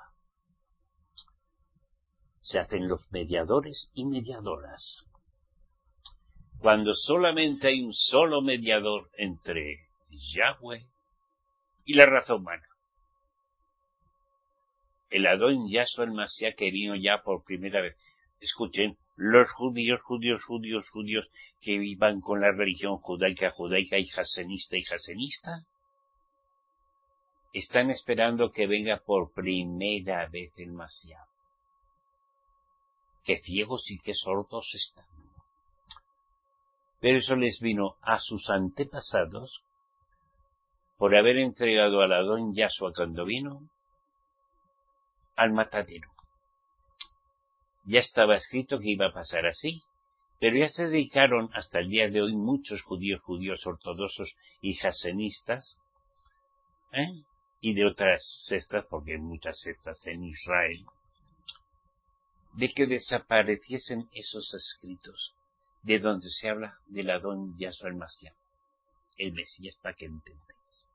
Se hacen los mediadores y mediadoras. Cuando solamente hay un solo mediador entre Yahweh y la raza humana. El Adón Yahshua el Mashiach que vino ya por primera vez. Escuchen, los judíos, judíos, judíos, judíos que vivan con la religión judaica, judaica y jasenista y jasenista, están esperando que venga por primera vez el Mashiach. Qué ciegos y qué sordos están. Pero eso les vino a sus antepasados por haber entregado al Adón Yahshua cuando vino al matadero. Ya estaba escrito que iba a pasar así, pero ya se dedicaron hasta el día de hoy muchos judíos, judíos ortodoxos y jasenistas, ¿eh? y de otras sectas, porque hay muchas sectas en Israel, de que desapareciesen esos escritos de donde se habla del Adón Yahshua el Mashiach, el Mesías, para que entendáis.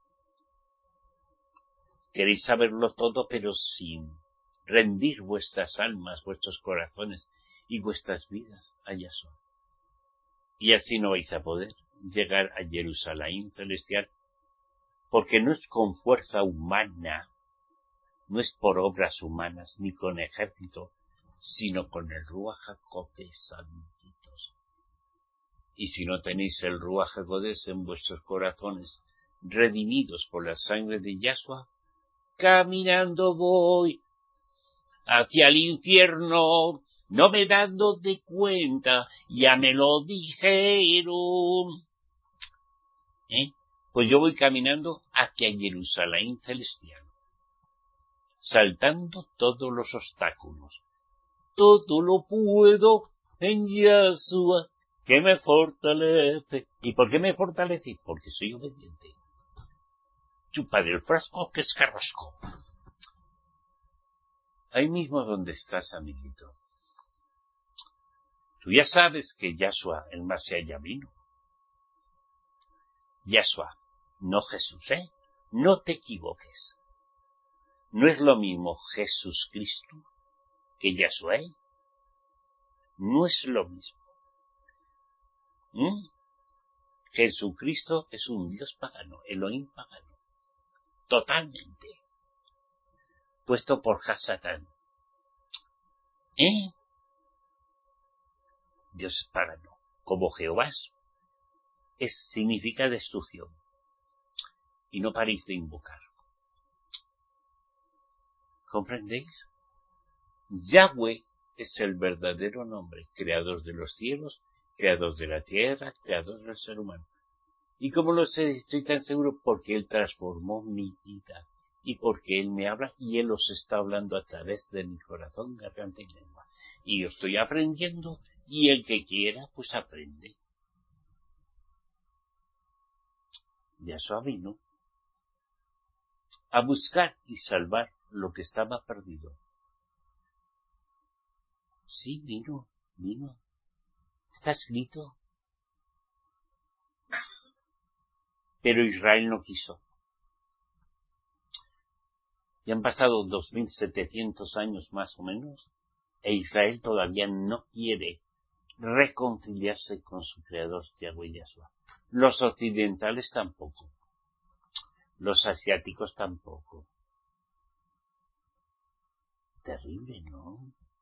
Queréis saberlo todo, pero sin rendir vuestras almas, vuestros corazones y vuestras vidas a Yahshua. Y así no vais a poder llegar a Jerusalén celestial, porque no es con fuerza humana, no es por obras humanas, ni con ejército, sino con el Ruach HaKodesh, santitos. Y si no tenéis el Ruach HaKodesh en vuestros corazones, redimidos por la sangre de Yahshua, caminando voy hacia el infierno, no me dando de cuenta, ya me lo dijeron. ¿Eh? Pues yo voy caminando hacia Jerusalén celestial, saltando todos los obstáculos. Todo lo puedo en Yahshua, que me fortalece. ¿Y por qué me fortalece? Porque soy obediente. Chupa del frasco que es carrasco. Ahí mismo donde estás, amiguito. Tú ya sabes que Yahshua, el Mashiach, ya vino. Yahshua, no Jesús, ¿eh? No te equivoques. No es lo mismo Jesús Cristo que Yahshua, ¿eh? No es lo mismo. ¿Mm? Jesucristo es un Dios pagano, Elohim pagano. Totalmente. Puesto por Hasatán. ¿Eh? Dios pagano. Como Jehová es, significa destrucción. Y no paréis de invocar. ¿Comprendéis? Yahweh es el verdadero nombre, creador de los cielos, creador de la tierra, creador del ser humano. ¿Y cómo lo sé? Estoy tan seguro porque Él transformó mi vida y porque Él me habla y Él os está hablando a través de mi corazón, garganta y lengua. Y yo estoy aprendiendo y el que quiera, pues aprende. Yahshua vino a buscar y salvar lo que estaba perdido. Sí, vino, vino. Está escrito. Pero Israel no quiso. Y han pasado dos mil setecientos años más o menos, e Israel todavía no quiere reconciliarse con su creador Yahweh Yahshua. Los occidentales tampoco. Los asiáticos tampoco. Terrible, ¿no?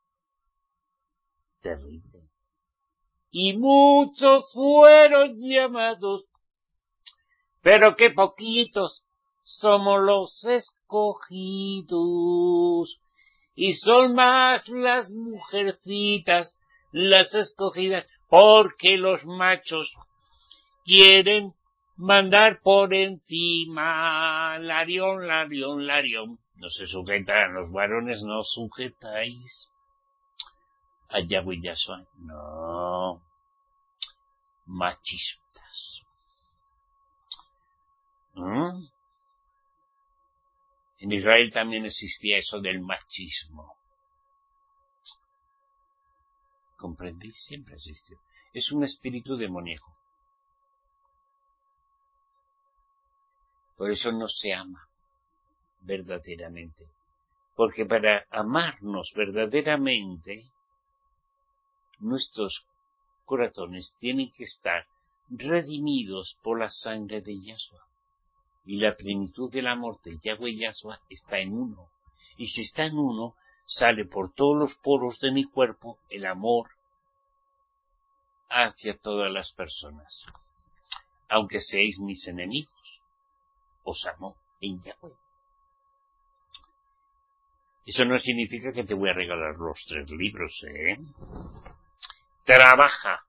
Terrible. Y muchos fueron llamados, pero qué poquitos somos los escogidos. y son más las mujercitas las escogidas, porque los machos quieren mandar por encima. Larión, larión, larión. No se sujetan, los varones no sujetáis a Yahweh y Yahshua. No. Machistas. ¿Mm? En Israel también existía eso del machismo. ¿Comprendéis? Siempre existió. Es un espíritu demoníaco. Por eso no se ama verdaderamente. Porque para amarnos verdaderamente, nuestros corazones tienen que estar redimidos por la sangre de Yahshua. Y la plenitud del amor de Yahweh y Yahshua está en uno. Y si está en uno, sale por todos los poros de mi cuerpo el amor hacia todas las personas. Aunque seáis mis enemigos, os amo en Yahweh. Eso no significa que te voy a regalar los tres libros, ¿eh? Trabaja.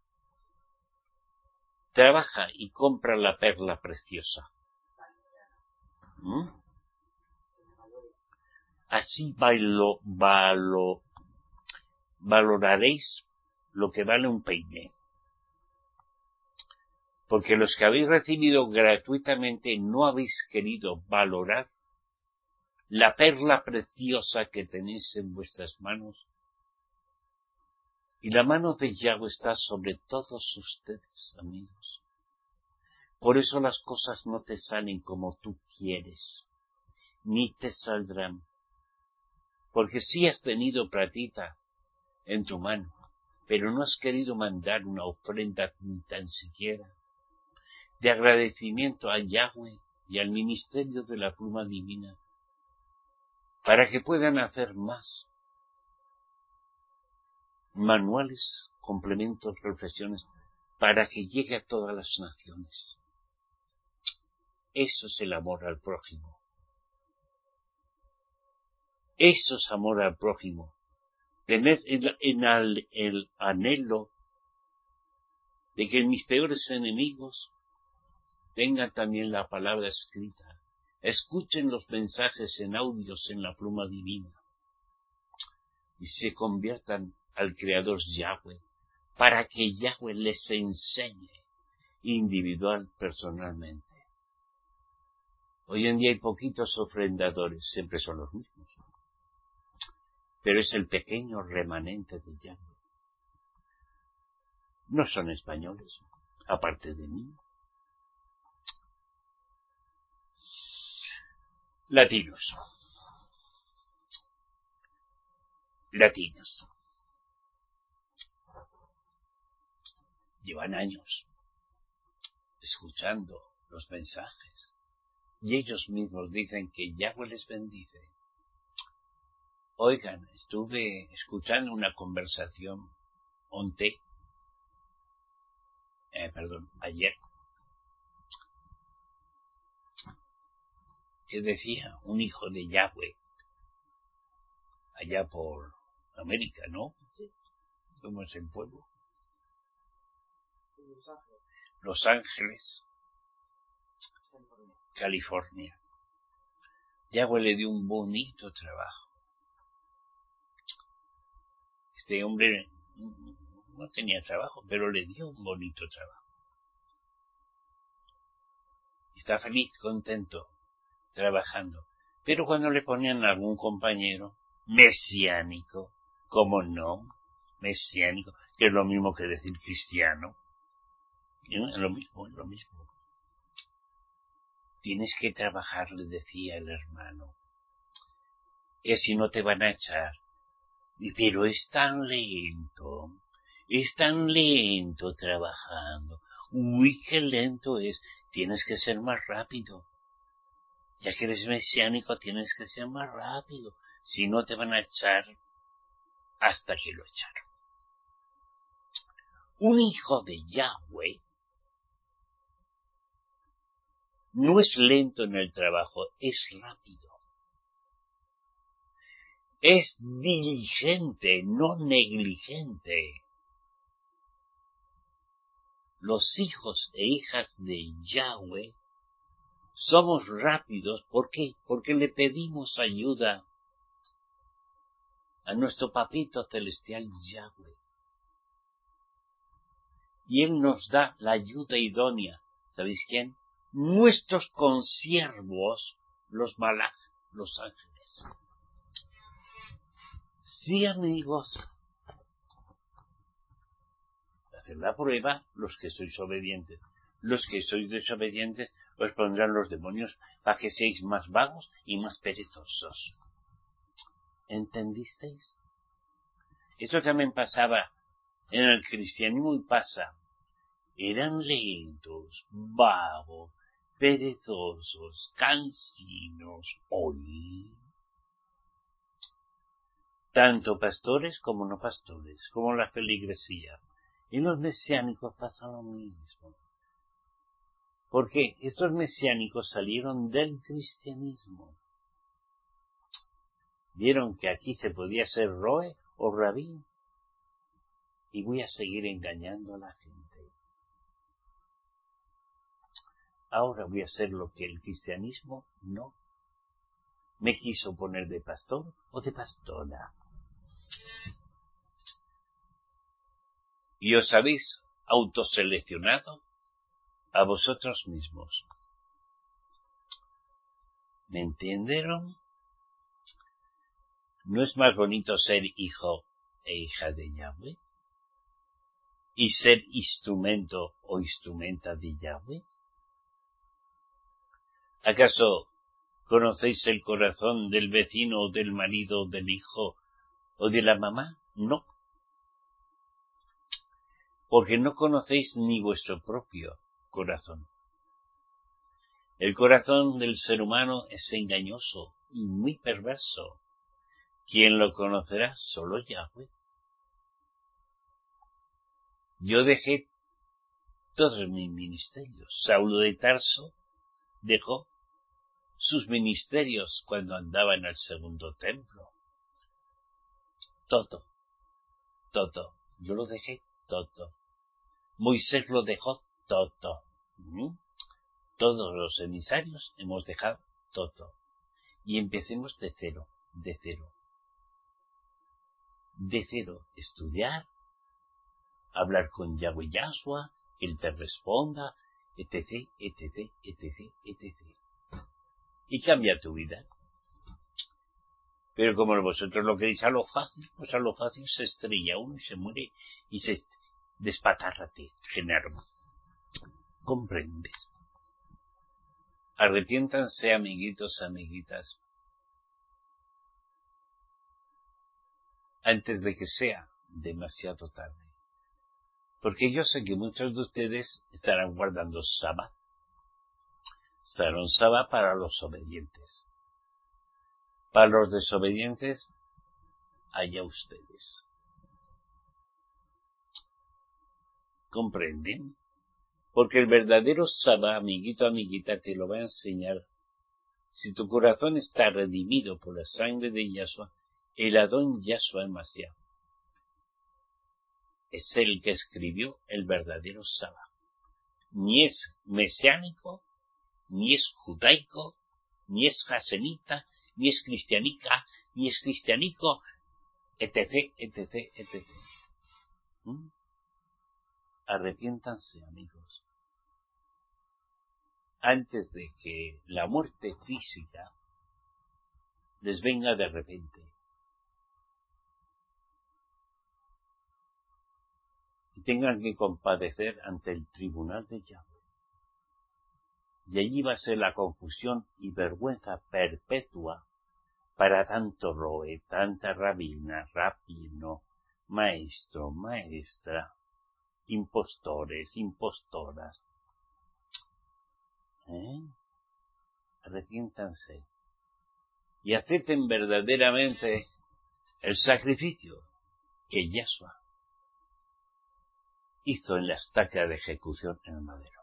Trabaja y compra la perla preciosa. ¿Mm? Así valo, valo, valoraréis lo que vale un peine. Porque los que habéis recibido gratuitamente no habéis querido valorar la perla preciosa que tenéis en vuestras manos. Y la mano de Yahweh está sobre todos ustedes, amigos. Por eso las cosas no te salen como tú quieres, ni te saldrán. Porque sí has tenido platita en tu mano, pero no has querido mandar una ofrenda ni tan siquiera de agradecimiento a Yahweh y al ministerio de la pluma divina, para que puedan hacer más manuales, complementos, reflexiones, para que llegue a todas las naciones. Eso es el amor al prójimo. Eso es amor al prójimo. Tener el, el, el anhelo de que mis peores enemigos tengan también la palabra escrita. Escuchen los mensajes en audios en la pluma divina y se conviertan al Creador Yahweh, para que Yahweh les enseñe individual, personalmente. Hoy en día hay poquitos ofrendadores, siempre son los mismos, pero es el pequeño remanente de Yahweh. No son españoles, aparte de mí. Latinos. Latinos. Llevan años escuchando los mensajes y ellos mismos dicen que Yahweh les bendice. Oigan, estuve escuchando una conversación onte, eh, perdón, ayer, que decía un hijo de Yahweh allá por América, ¿no? ¿Cómo es el pueblo? Los Ángeles. Los Ángeles, California. Yahweh le dio un bonito trabajo. Este hombre no tenía trabajo, pero le dio un bonito trabajo. Está feliz, contento, trabajando. Pero cuando le ponían a algún compañero mesiánico, ¿cómo no? Mesiánico, que es lo mismo que decir cristiano. Es lo mismo, es lo mismo. Tienes que trabajar, le decía el hermano, que si no te van a echar. Pero es tan lento, es tan lento trabajando. Uy, qué lento es. Tienes que ser más rápido. Ya que eres mesiánico, tienes que ser más rápido. Si no, te van a echar hasta que lo echaron. Un hijo de Yahweh no es lento en el trabajo, es rápido. es diligente, no negligente. Los hijos e hijas de Yahweh somos rápidos. ¿Por qué? Porque le pedimos ayuda a nuestro papito celestial Yahweh. Y Él nos da la ayuda idónea. ¿Sabéis quién? Nuestros consiervos, los malach, los ángeles. Sí, amigos. Haced la prueba los que sois obedientes. Los que sois desobedientes os pondrán los demonios para que seáis más vagos y más perezosos. ¿Entendisteis? Esto también pasaba en el cristianismo y pasa. Eran lentos, vagos, perezosos, cansinos. Hoy, tanto pastores como no pastores, como la feligresía. Y los mesiánicos pasa lo mismo. Porque estos mesiánicos salieron del cristianismo. Vieron que aquí se podía ser roe o rabí. Y voy a seguir engañando a la gente. Ahora voy a hacer lo que el cristianismo no me quiso poner de pastor o de pastora. Y os habéis autoseleccionado a vosotros mismos. ¿Me entendieron? ¿No es más bonito ser hijo e hija de Yahweh? ¿Y ser instrumento o instrumenta de Yahweh? ¿Acaso conocéis el corazón del vecino o del marido, del hijo o de la mamá? No. Porque no conocéis ni vuestro propio corazón. El corazón del ser humano es engañoso y muy perverso. ¿Quién lo conocerá? Solo Yahweh. Yo dejé todos mis ministerios. Saulo de Tarso dejó sus ministerios cuando andaba en el segundo templo. Todo, todo. Yo lo dejé todo. Moisés lo dejó todo. ¿Mm? Todos los emisarios hemos dejado todo. Y empecemos de cero, de cero. De cero, estudiar, hablar con Yahweh Yahshua, que Él te responda, etc, etc, etc, etcétera. Y cambia tu vida. Pero como vosotros lo queréis a lo fácil, pues a lo fácil se estrella uno y se muere y se despatarrate, genero. ¿Comprendes? Arrepiéntanse, amiguitos, amiguitas, antes de que sea demasiado tarde. Porque yo sé que muchos de ustedes estarán guardando Sabbat. Será un Sabbat para los obedientes. Para los desobedientes, allá ustedes. ¿Comprenden? Porque el verdadero Sabbat, amiguito, amiguita, te lo va a enseñar. Si tu corazón está redimido por la sangre de Yahshua, el Adón Yahshua el Mashiach es el que escribió el verdadero Sabbat. Ni es mesiánico, ni es judaico, ni es jasenita, ni es cristianica, ni es cristianico, etc, etc, etcétera. ¿Mm? Arrepiéntanse, amigos, antes de que la muerte física les venga de repente. Y tengan que compadecer ante el tribunal de Yahweh. Y allí va a ser la confusión y vergüenza perpetua para tanto roe, tanta rabina, rabino, maestro, maestra, impostores, impostoras. ¿Eh? Arrepiéntanse y acepten verdaderamente el sacrificio que Yahshua hizo en la estaca de ejecución en el madero.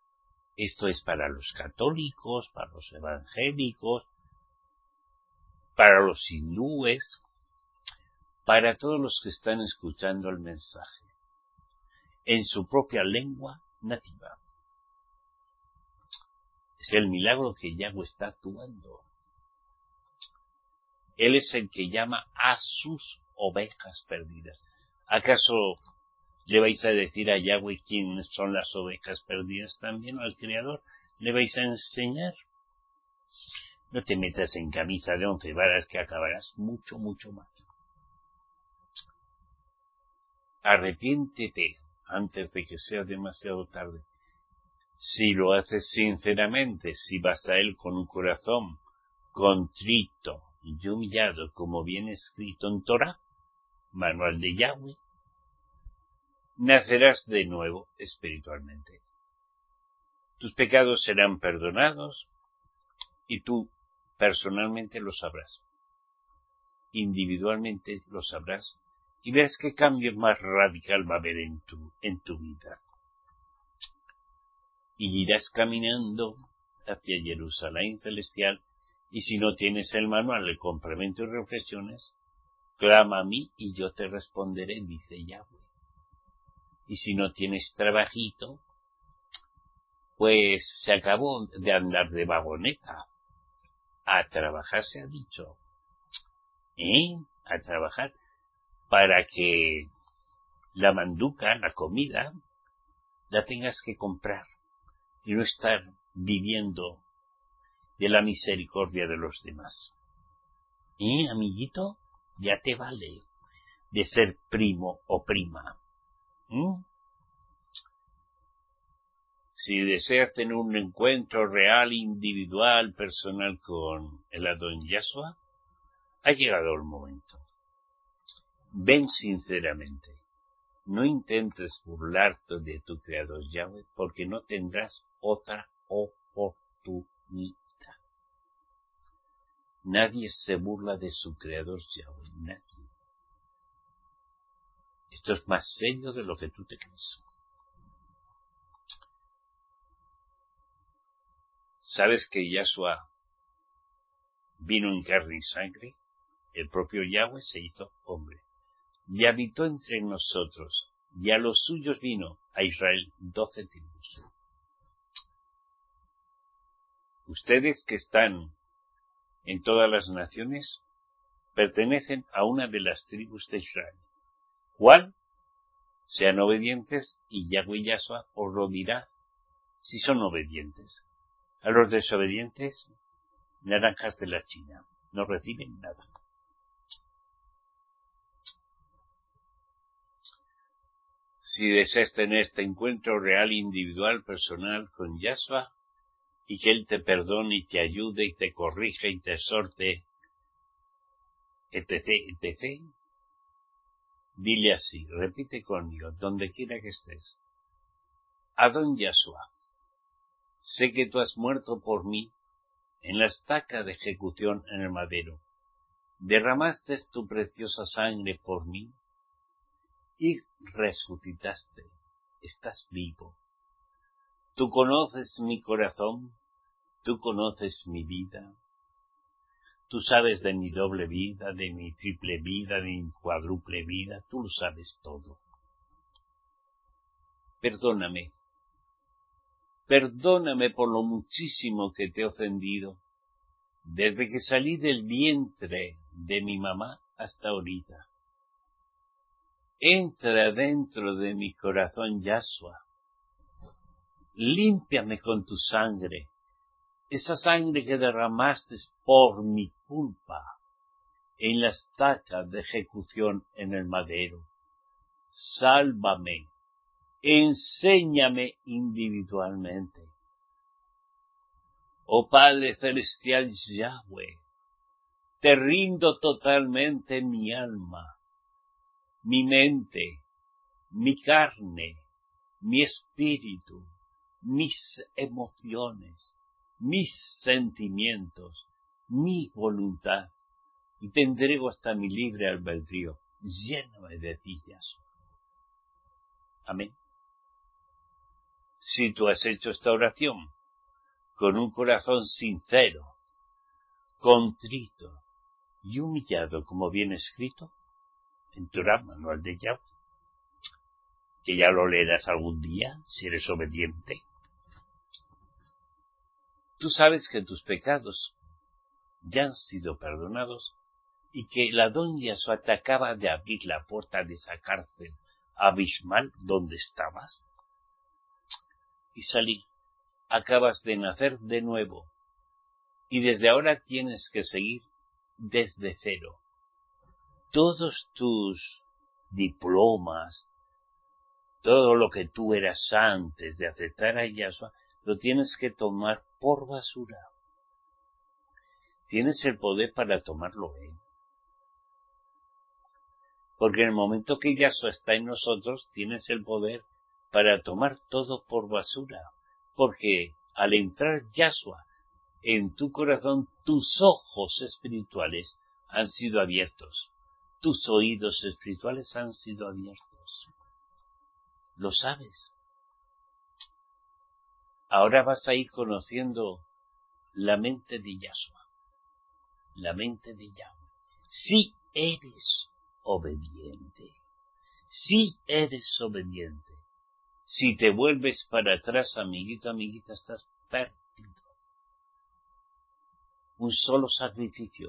Esto es para los católicos, para los evangélicos, para los hindúes, para todos los que están escuchando el mensaje, en su propia lengua nativa. Es el milagro que Yahweh está actuando. Él es el que llama a sus ovejas perdidas. ¿Acaso le vais a decir a Yahweh quiénes son las ovejas perdidas también al Creador? ¿Le vais a enseñar? No te metas en camisa de once varas que acabarás mucho, mucho más. Arrepiéntete antes de que sea demasiado tarde. Si lo haces sinceramente, si vas a Él con un corazón contrito y humillado, como viene escrito en Torah, manual de Yahweh, nacerás de nuevo espiritualmente. Tus pecados serán perdonados y tú personalmente lo sabrás. Individualmente lo sabrás y verás qué cambio más radical va a haber en tu, en tu vida. Y irás caminando hacia Jerusalén celestial, y si no tienes el manual de complemento y reflexiones, clama a mí y yo te responderé, dice Yahweh. Y si no tienes trabajito, pues se acabó de andar de vagoneta. A trabajar se ha dicho. ¿Eh? A trabajar para que la manduca, la comida, la tengas que comprar y no estar viviendo de la misericordia de los demás. ¿Eh, amiguito? Ya te vale de ser primo o prima. ¿Mm? Si deseas tener un encuentro real, individual, personal con el Adón Yahshua, ha llegado el momento. Ven sinceramente. No intentes burlarte de tu Creador Yahweh, porque no tendrás otra oportunidad. Nadie se burla de su Creador Yahweh, nadie. Esto es más serio de lo que tú te crees. ¿Sabes que Yahshua vino en carne y sangre? El propio Yahweh se hizo hombre y habitó entre nosotros, y a los suyos vino, a Israel, doce tribus. Ustedes que están en todas las naciones pertenecen a una de las tribus de Israel. ¿Cuál? Sean obedientes y Yahweh Yahshua os lo dirá si son obedientes. A los desobedientes, naranjas de la China, no reciben nada. Si deseas tener este encuentro real, individual, personal con Yahshua, y que Él te perdone y te ayude y te corrija y te exhorte, etc, etc, dile así, repite conmigo, donde quiera que estés. Adón Yahshua, sé que tú has muerto por mí en la estaca de ejecución en el madero. Derramaste tu preciosa sangre por mí y resucitaste. Estás vivo. Tú conoces mi corazón, tú conoces mi vida. Tú sabes de mi doble vida, de mi triple vida, de mi cuádruple vida, tú lo sabes todo. Perdóname. Perdóname por lo muchísimo que te he ofendido, desde que salí del vientre de mi mamá hasta ahorita. Entra dentro de mi corazón, Yahshua. Límpiame con tu sangre, esa sangre que derramaste por mi culpa en la estaca de ejecución en el madero. Sálvame, enséñame individualmente. Oh Padre Celestial Yahweh, te rindo totalmente mi alma, mi mente, mi carne, mi espíritu, mis emociones, mis sentimientos, mi voluntad, y te entrego hasta mi libre albedrío. Lléname de ti, Yahshua. Amén. Si tú has hecho esta oración con un corazón sincero, contrito y humillado, como viene escrito en tu manual de Yahweh, que ya lo leerás algún día si eres obediente. Tú sabes que tus pecados ya han sido perdonados y que la don Yahshua te acaba de abrir la puerta de esa cárcel abismal donde estabas y salir. Acabas de nacer de nuevo y desde ahora tienes que seguir desde cero. Todos tus diplomas, todo lo que tú eras antes de aceptar a Yahshua, lo tienes que tomar por basura. Tienes el poder para tomarlo, ¿eh? Porque en el momento que Yahshua está en nosotros, tienes el poder para tomar todo por basura. Porque al entrar Yahshua en tu corazón, tus ojos espirituales han sido abiertos. Tus oídos espirituales han sido abiertos. ¿Lo sabes? Ahora vas a ir conociendo la mente de Yahshua, la mente de Yahweh. Si eres obediente, si eres obediente, si te vuelves para atrás, amiguito, amiguita, estás perdido. Un solo sacrificio,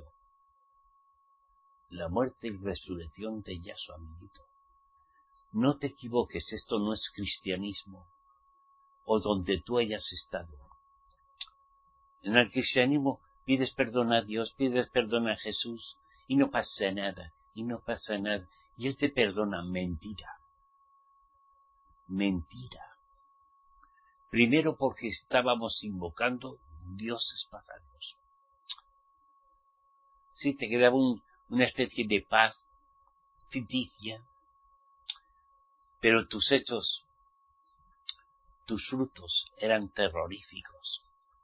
la muerte y resurrección de Yahshua, amiguito. No te equivoques, esto no es cristianismo, o donde tú hayas estado. En el cristianismo pides perdón a Dios, pides perdón a Jesús, y no pasa nada, y no pasa nada, y Él te perdona. Mentira. Mentira. Primero porque estábamos invocando dioses paganos. Sí, te quedaba un, una especie de paz ficticia, pero tus hechos, tus frutos eran terroríficos.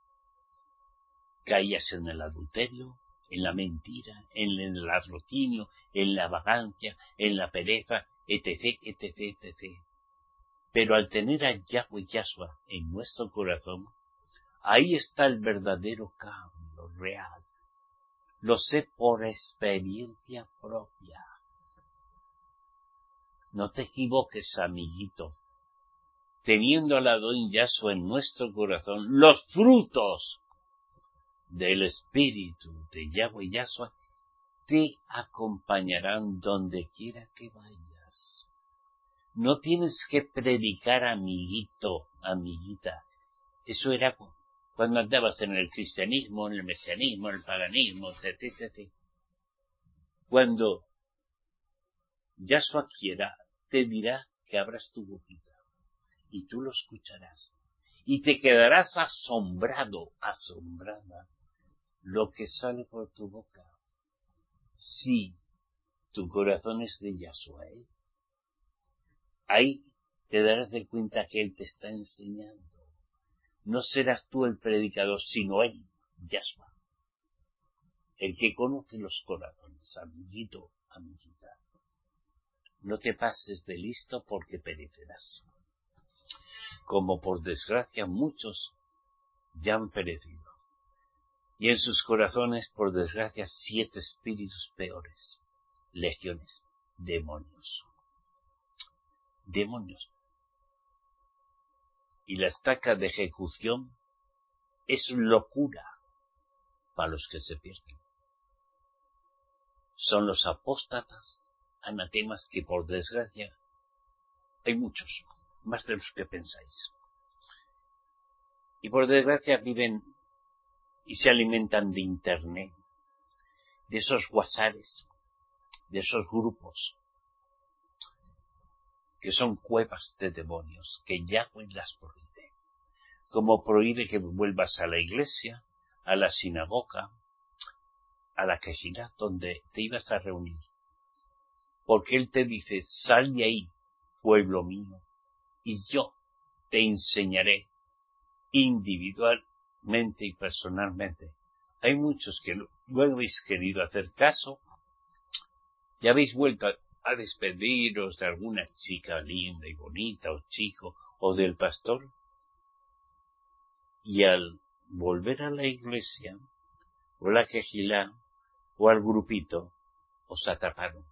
Caías en el adulterio, en la mentira, en el latrocinio, en la vagancia, en la pereza, etc, etc, etcétera. Pero al tener a Yahweh Yahshua en nuestro corazón, ahí está el verdadero cambio real. Lo sé por experiencia propia. No te equivoques, amiguito. Teniendo a la don Yahshua en nuestro corazón, los frutos del Espíritu de Yahweh Yahshua te acompañarán donde quiera que vayas. No tienes que predicar, amiguito, amiguita. Eso era cuando andabas en el cristianismo, en el mesianismo, en el paganismo, etcétera, etcétera. Cuando Yahshua quiera, te dirá que abras tu boquita y tú lo escucharás y te quedarás asombrado, asombrada lo que sale por tu boca. Si tu corazón es de Yahshua, ¿eh? Ahí te darás de cuenta que Él te está enseñando. No serás tú el predicador, sino Él, Yahshua, el que conoce los corazones, amiguito, amiguita. No te pases de listo porque perecerás. Como por desgracia muchos ya han perecido. Y en sus corazones, por desgracia, siete espíritus peores, legiones, demonios. Demonios. Y la estaca de ejecución es locura para los que se pierden. Son los apóstatas, anatemas, que por desgracia hay muchos, más de los que pensáis. Y por desgracia viven y se alimentan de internet, de esos whatsapps, de esos grupos, que son cuevas de demonios, que Yahweh las prohíbe. Como prohíbe que vuelvas a la iglesia, a la sinagoga, a la quejilá, donde te ibas a reunir. Porque Él te dice, sal de ahí, pueblo mío, y yo te enseñaré individualmente y personalmente. Hay muchos que no habéis querido hacer caso y habéis vuelto a, a despediros de alguna chica linda y bonita, o chico, o del pastor, y al volver a la iglesia, o la quejilá, o al grupito, os atraparon.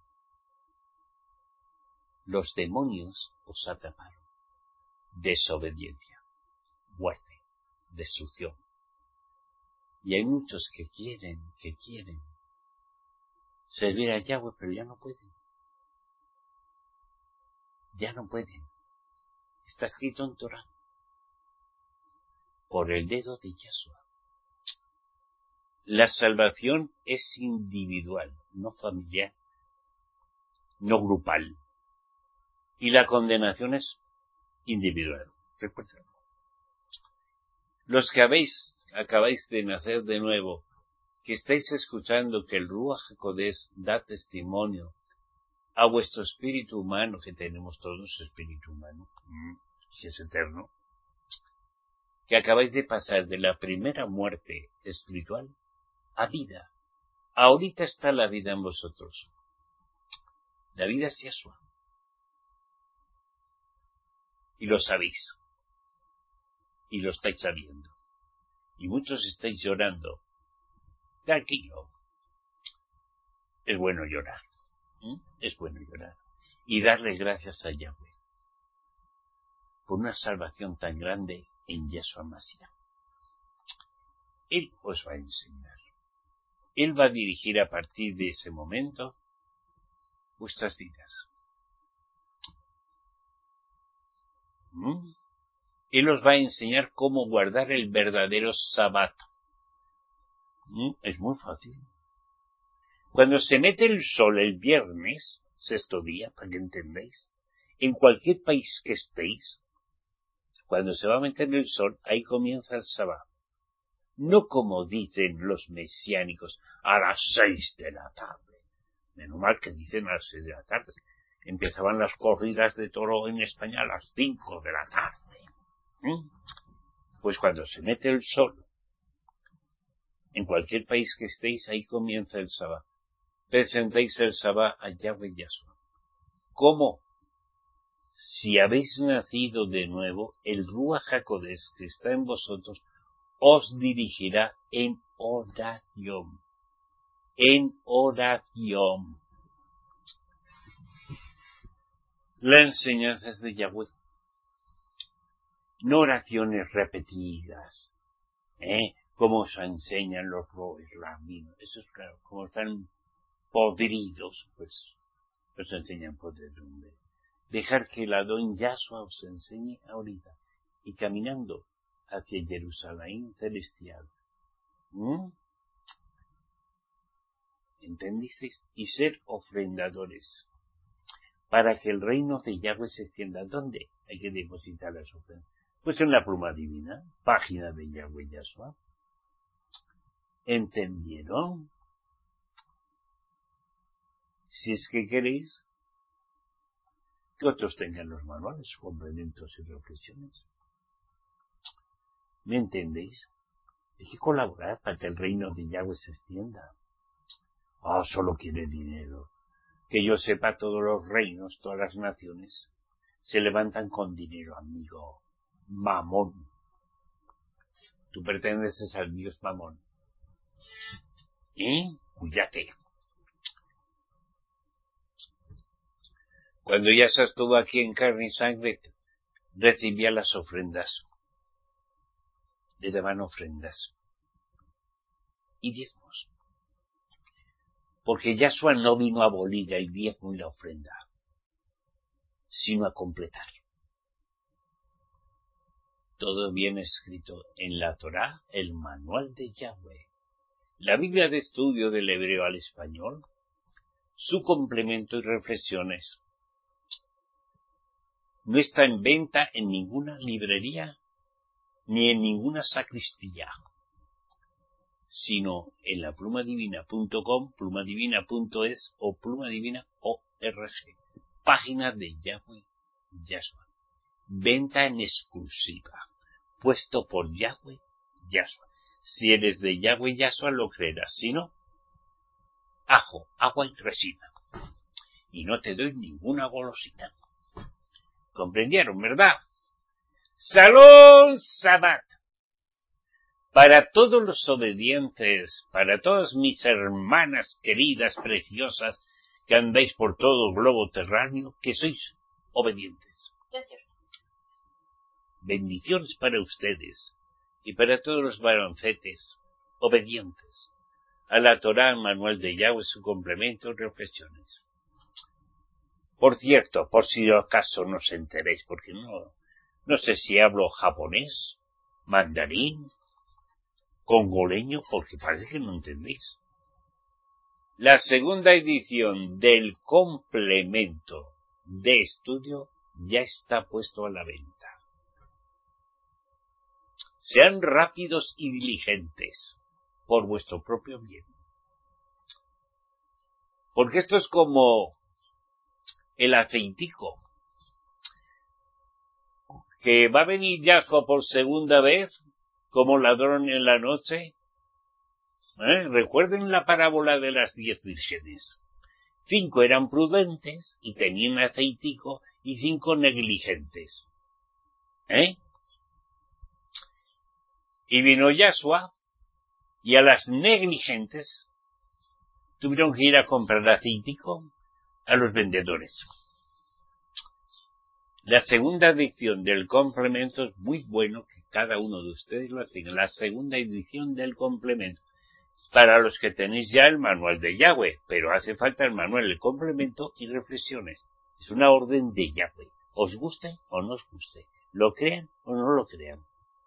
Los demonios os atraparon. Desobediencia, muerte, destrucción. Y hay muchos que quieren, que quieren servir a Yahweh, pero ya no pueden. Ya no pueden. Está escrito en Torah. Por el dedo de Yahshua. La salvación es individual, no familiar, no grupal. Y la condenación es individual. Recuérdalo. Los que habéis, acabáis de nacer de nuevo, que estáis escuchando que el Ruach HaKodesh da testimonio a vuestro espíritu humano, que tenemos todos espíritu humano, que es eterno, que acabáis de pasar de la primera muerte espiritual a vida. Ahorita está la vida en vosotros. La vida es Yahshua. Y lo sabéis. Y lo estáis sabiendo. Y muchos estáis llorando. Tranquilo. Es bueno llorar. ¿Mm? Es bueno llorar. Y darle gracias a Yahweh por una salvación tan grande en Yahshua Mashiach. Él os va a enseñar. Él va a dirigir a partir de ese momento vuestras vidas. ¿Mm? Él os va a enseñar cómo guardar el verdadero Sabbat. ¿Mm? Es muy fácil. Cuando se mete el sol el viernes, sexto día, para que entendáis, en cualquier país que estéis, cuando se va a meter el sol, ahí comienza el Sabbat. No como dicen los mesiánicos, a las seis de la tarde. Menos mal que dicen a las seis de la tarde. Empezaban las corridas de toro en España a las cinco de la tarde. ¿Mm? Pues cuando se mete el sol, en cualquier país que estéis, ahí comienza el Sabbat. Presentéis el Sabbat a Yahweh Yahshua. ¿Cómo? Si habéis nacido de nuevo, el Ruach HaKodesh que está en vosotros os dirigirá en oración. En oración. La enseñanza es de Yahweh. No oraciones repetidas, ¿eh? Como os enseñan los roes, rabinos. Eso es claro. Como están podridos, pues os enseñan podredumbre. Dejar que el Adón Yahshua os enseñe ahorita. Y caminando hacia Jerusalén celestial. ¿Mm? ¿Entendisteis? Y ser ofrendadores. Para que el reino de Yahweh se extienda. ¿Dónde hay que depositar las ofrendas? Pues en la pluma divina, página de Yahweh Yahshua. ¿Entendieron? Si es que queréis que otros tengan los manuales, complementos y reflexiones. ¿Me entendéis? Hay que colaborar para que el reino de Yahweh se extienda. Ah, oh, solo quiere dinero. Que yo sepa, todos los reinos, todas las naciones, se levantan con dinero, amigo. Mamón. Tú perteneces al Dios Mamón. ¿Eh? Cuídate. Cuando Yahshua estuvo aquí en carne y sangre, recibía las ofrendas. Le daban ofrendas. Y diezmos. Porque Yahshua no vino a abolir el diezmo y la ofrenda, sino a completar. Todo viene escrito en la Torá, el manual de Yahweh, la Biblia de estudio del hebreo al español, su complemento y reflexiones. No está en venta en ninguna librería ni en ninguna sacristía, sino en la pluma divina punto com, pluma divina punto es o pluma divina punto org, página de Yahweh Yahshua. Venta en exclusiva, puesto por Yahweh Yahshua. Si eres de Yahweh Yahshua lo creerás, si no, ajo, agua y resina. Y no te doy ninguna golosina. ¿Comprendieron, verdad? ¡Salón Sabbat! para todos los obedientes, para todas mis hermanas queridas, preciosas, que andáis por todo el globo terráneo, que sois obedientes. Gracias. Bendiciones para ustedes y para todos los varoncetes obedientes a la Torá, Manual de Yahweh, su complemento y reflexiones. Por cierto, por si acaso no os enteréis, porque no, no sé si hablo japonés, mandarín, congoleño, porque parece que no entendéis. La segunda edición del complemento de estudio ya está puesto a la venta. Sean rápidos y diligentes por vuestro propio bien. Porque esto es como el aceitico, que va a venir Yahshua por segunda vez como ladrón en la noche. ¿Eh? Recuerden la parábola de las diez vírgenes. Cinco eran prudentes y tenían aceitico, y cinco negligentes. ¿Eh? Y vino Yahshua, y a las negligentes tuvieron que ir a comprar aceitico a los vendedores. La segunda edición del complemento es muy bueno que cada uno de ustedes lo tenga. La segunda edición del complemento. Para los que tenéis ya el manual de Yahweh, pero hace falta el manual, el complemento y reflexiones. Es una orden de Yahweh. Os guste o no os guste. Lo crean o no lo crean.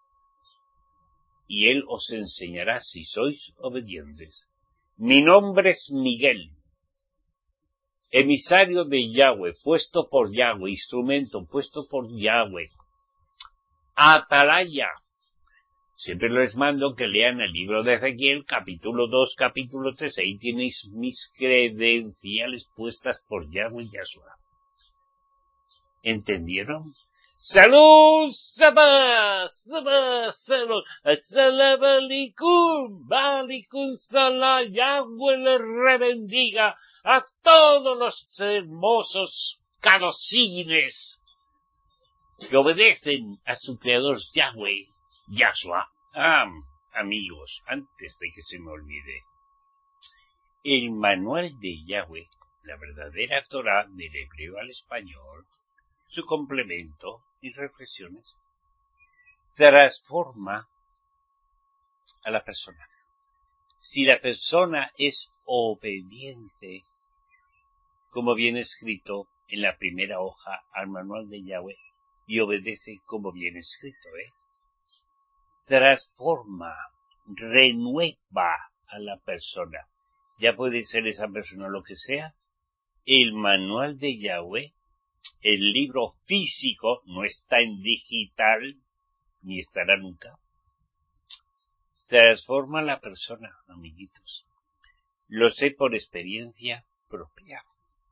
Y Él os enseñará si sois obedientes. Mi nombre es Miguel, emisario de Yahweh, puesto por Yahweh, instrumento puesto por Yahweh. Atalaya. Siempre les mando que lean el libro de Ezequiel, capítulo dos, capítulo tres. Ahí tenéis mis credenciales puestas por Yahweh y Yahshua. ¿Entendieron? ¡Salud! ¡Sabah! ¡Sabah! ¡Salud! ¡Salam alikum! ¡Alikum salam! ¡Yahweh le rebendiga a todos los hermosos calosines que obedecen a su creador Yahweh, Yahshua. Ah, amigos, antes de que se me olvide, el manual de Yahweh, la verdadera Torah del hebreo al español, su complemento y reflexiones, transforma a la persona. Si la persona es obediente, como viene escrito en la primera hoja al manual de Yahweh, y obedece como viene escrito, ¿eh? Transforma, renueva a la persona. Ya puede ser esa persona lo que sea. El manual de Yahweh, el libro físico, no está en digital, ni estará nunca. Transforma a la persona, amiguitos. Lo sé por experiencia propia.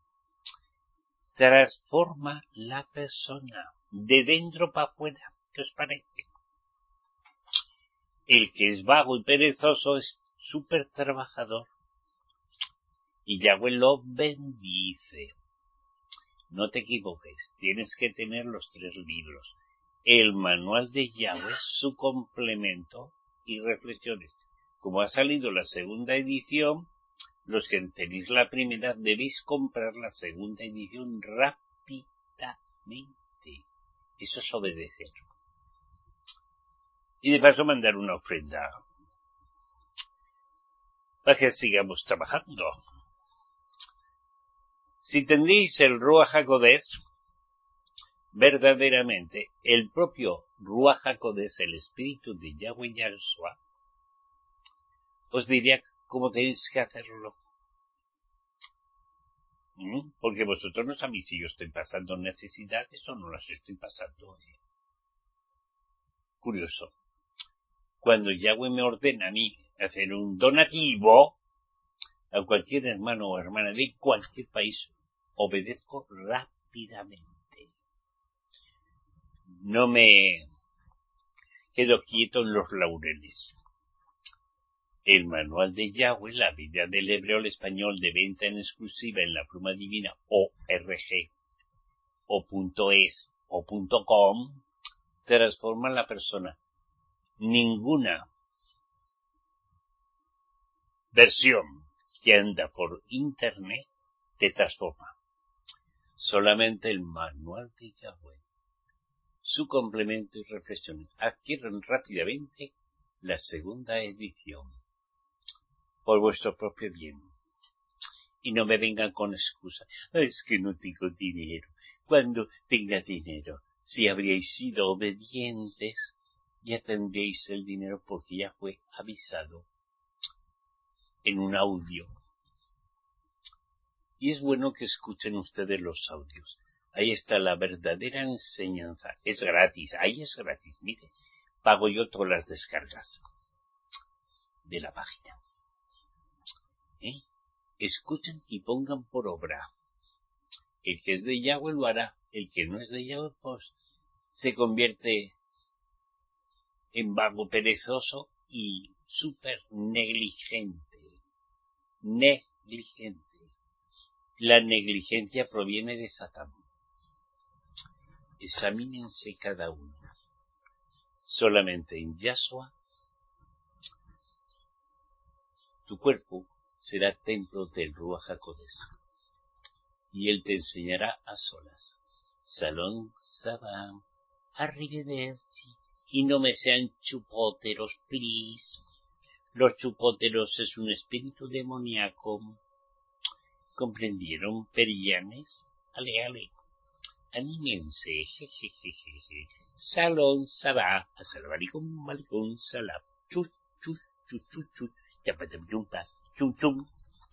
Transforma la persona, de dentro para afuera. ¿Qué os parece? El que es vago y perezoso es súper trabajador. Y Yahweh lo bendice. No te equivoques, tienes que tener los tres libros. El manual de Yahweh, su complemento y reflexiones. Como ha salido la segunda edición, los que tenéis la primera debéis comprar la segunda edición rápidamente. Eso es obedecer. Y de paso mandar una ofrenda para que sigamos trabajando. Si tendréis el Ruach HaKodesh, verdaderamente el propio Ruach HaKodesh, el espíritu de Yahweh Yahshua, os diría cómo tenéis que hacerlo. ¿Mm? Porque vosotros no sabéis si yo estoy pasando necesidades o no las estoy pasando. ¿eh? Curioso. Cuando Yahweh me ordena a mí hacer un donativo a cualquier hermano o hermana de cualquier país, obedezco rápidamente. No me quedo quieto en los laureles. El manual de Yahweh, la Biblia del hebreo al español de venta en exclusiva en la Pluma Divina org o .es o .com, transforma a la persona. Ninguna versión que anda por internet te transforma. Solamente el manual de Yahweh, su complemento y reflexiones adquieren rápidamente la segunda edición por vuestro propio bien. Y no me vengan con excusas. Es que no tengo dinero. Cuando tenga dinero, si habríais sido obedientes, ya tendréis el dinero porque ya fue avisado en un audio. Y es bueno que escuchen ustedes los audios. Ahí está la verdadera enseñanza. Es gratis, ahí es gratis. Mire, pago yo todas las descargas de la página. ¿Eh? Escuchen y pongan por obra. El que es de Yahweh lo hará. El que no es de Yahweh, pues se convierte en vago perezoso y súper negligente. Negligente. La negligencia proviene de Satán. Examínense cada uno. Solamente en Yahshua tu cuerpo será templo del Ruach HaKodesh, y él te enseñará a solas. Salón Sabam, arrivederci, y no me sean chupóteros, please. Los chupóteros es un espíritu demoníaco. ¿Comprendieron, perillanes? Ale, ale. Anímense, jejejeje. Salón Sabam, asalvaricum, malicum, salab. Chus, chus, chus, chus, chus. Chapatamchumpa, chum, chum.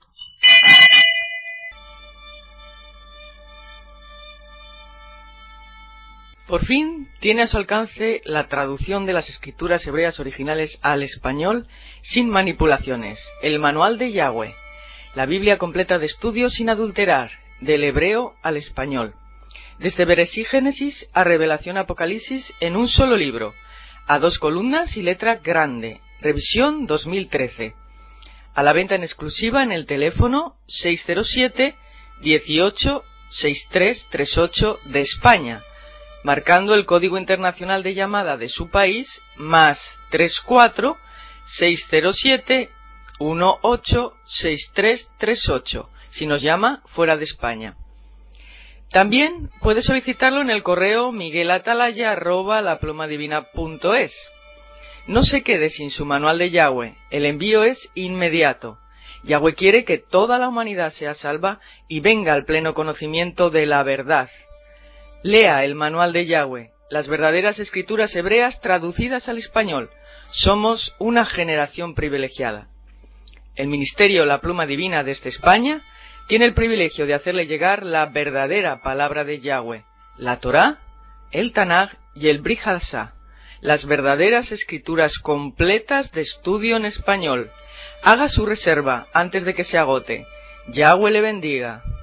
Por fin tiene a su alcance la traducción de las escrituras hebreas originales al español sin manipulaciones, el Manual de Yahweh, la Biblia completa de estudio sin adulterar, del hebreo al español, desde Bereshit Génesis a Revelación Apocalipsis en un solo libro, a dos columnas y letra grande, revisión dos mil trece, a la venta en exclusiva en el teléfono seis cero siete, dieciocho, sesenta y tres treinta y ocho de España, marcando el código internacional de llamada de su país, más treinta y cuatro, seiscientos siete, dieciocho, sesenta y tres treinta y ocho, si nos llama fuera de España. También puede solicitarlo en el correo miguelatalaya arroba laplomadivina punto es. No se quede sin su manual de Yahweh, el envío es inmediato. Yahweh quiere que toda la humanidad sea salva y venga al pleno conocimiento de la verdad. Lea el manual de Yahweh, las verdaderas escrituras hebreas traducidas al español. Somos una generación privilegiada. El Ministerio La Pluma Divina desde España tiene el privilegio de hacerle llegar la verdadera palabra de Yahweh, la Torá, el Tanaj y el Brit Hadashah, las verdaderas escrituras completas de estudio en español. Haga su reserva antes de que se agote. Yahweh le bendiga.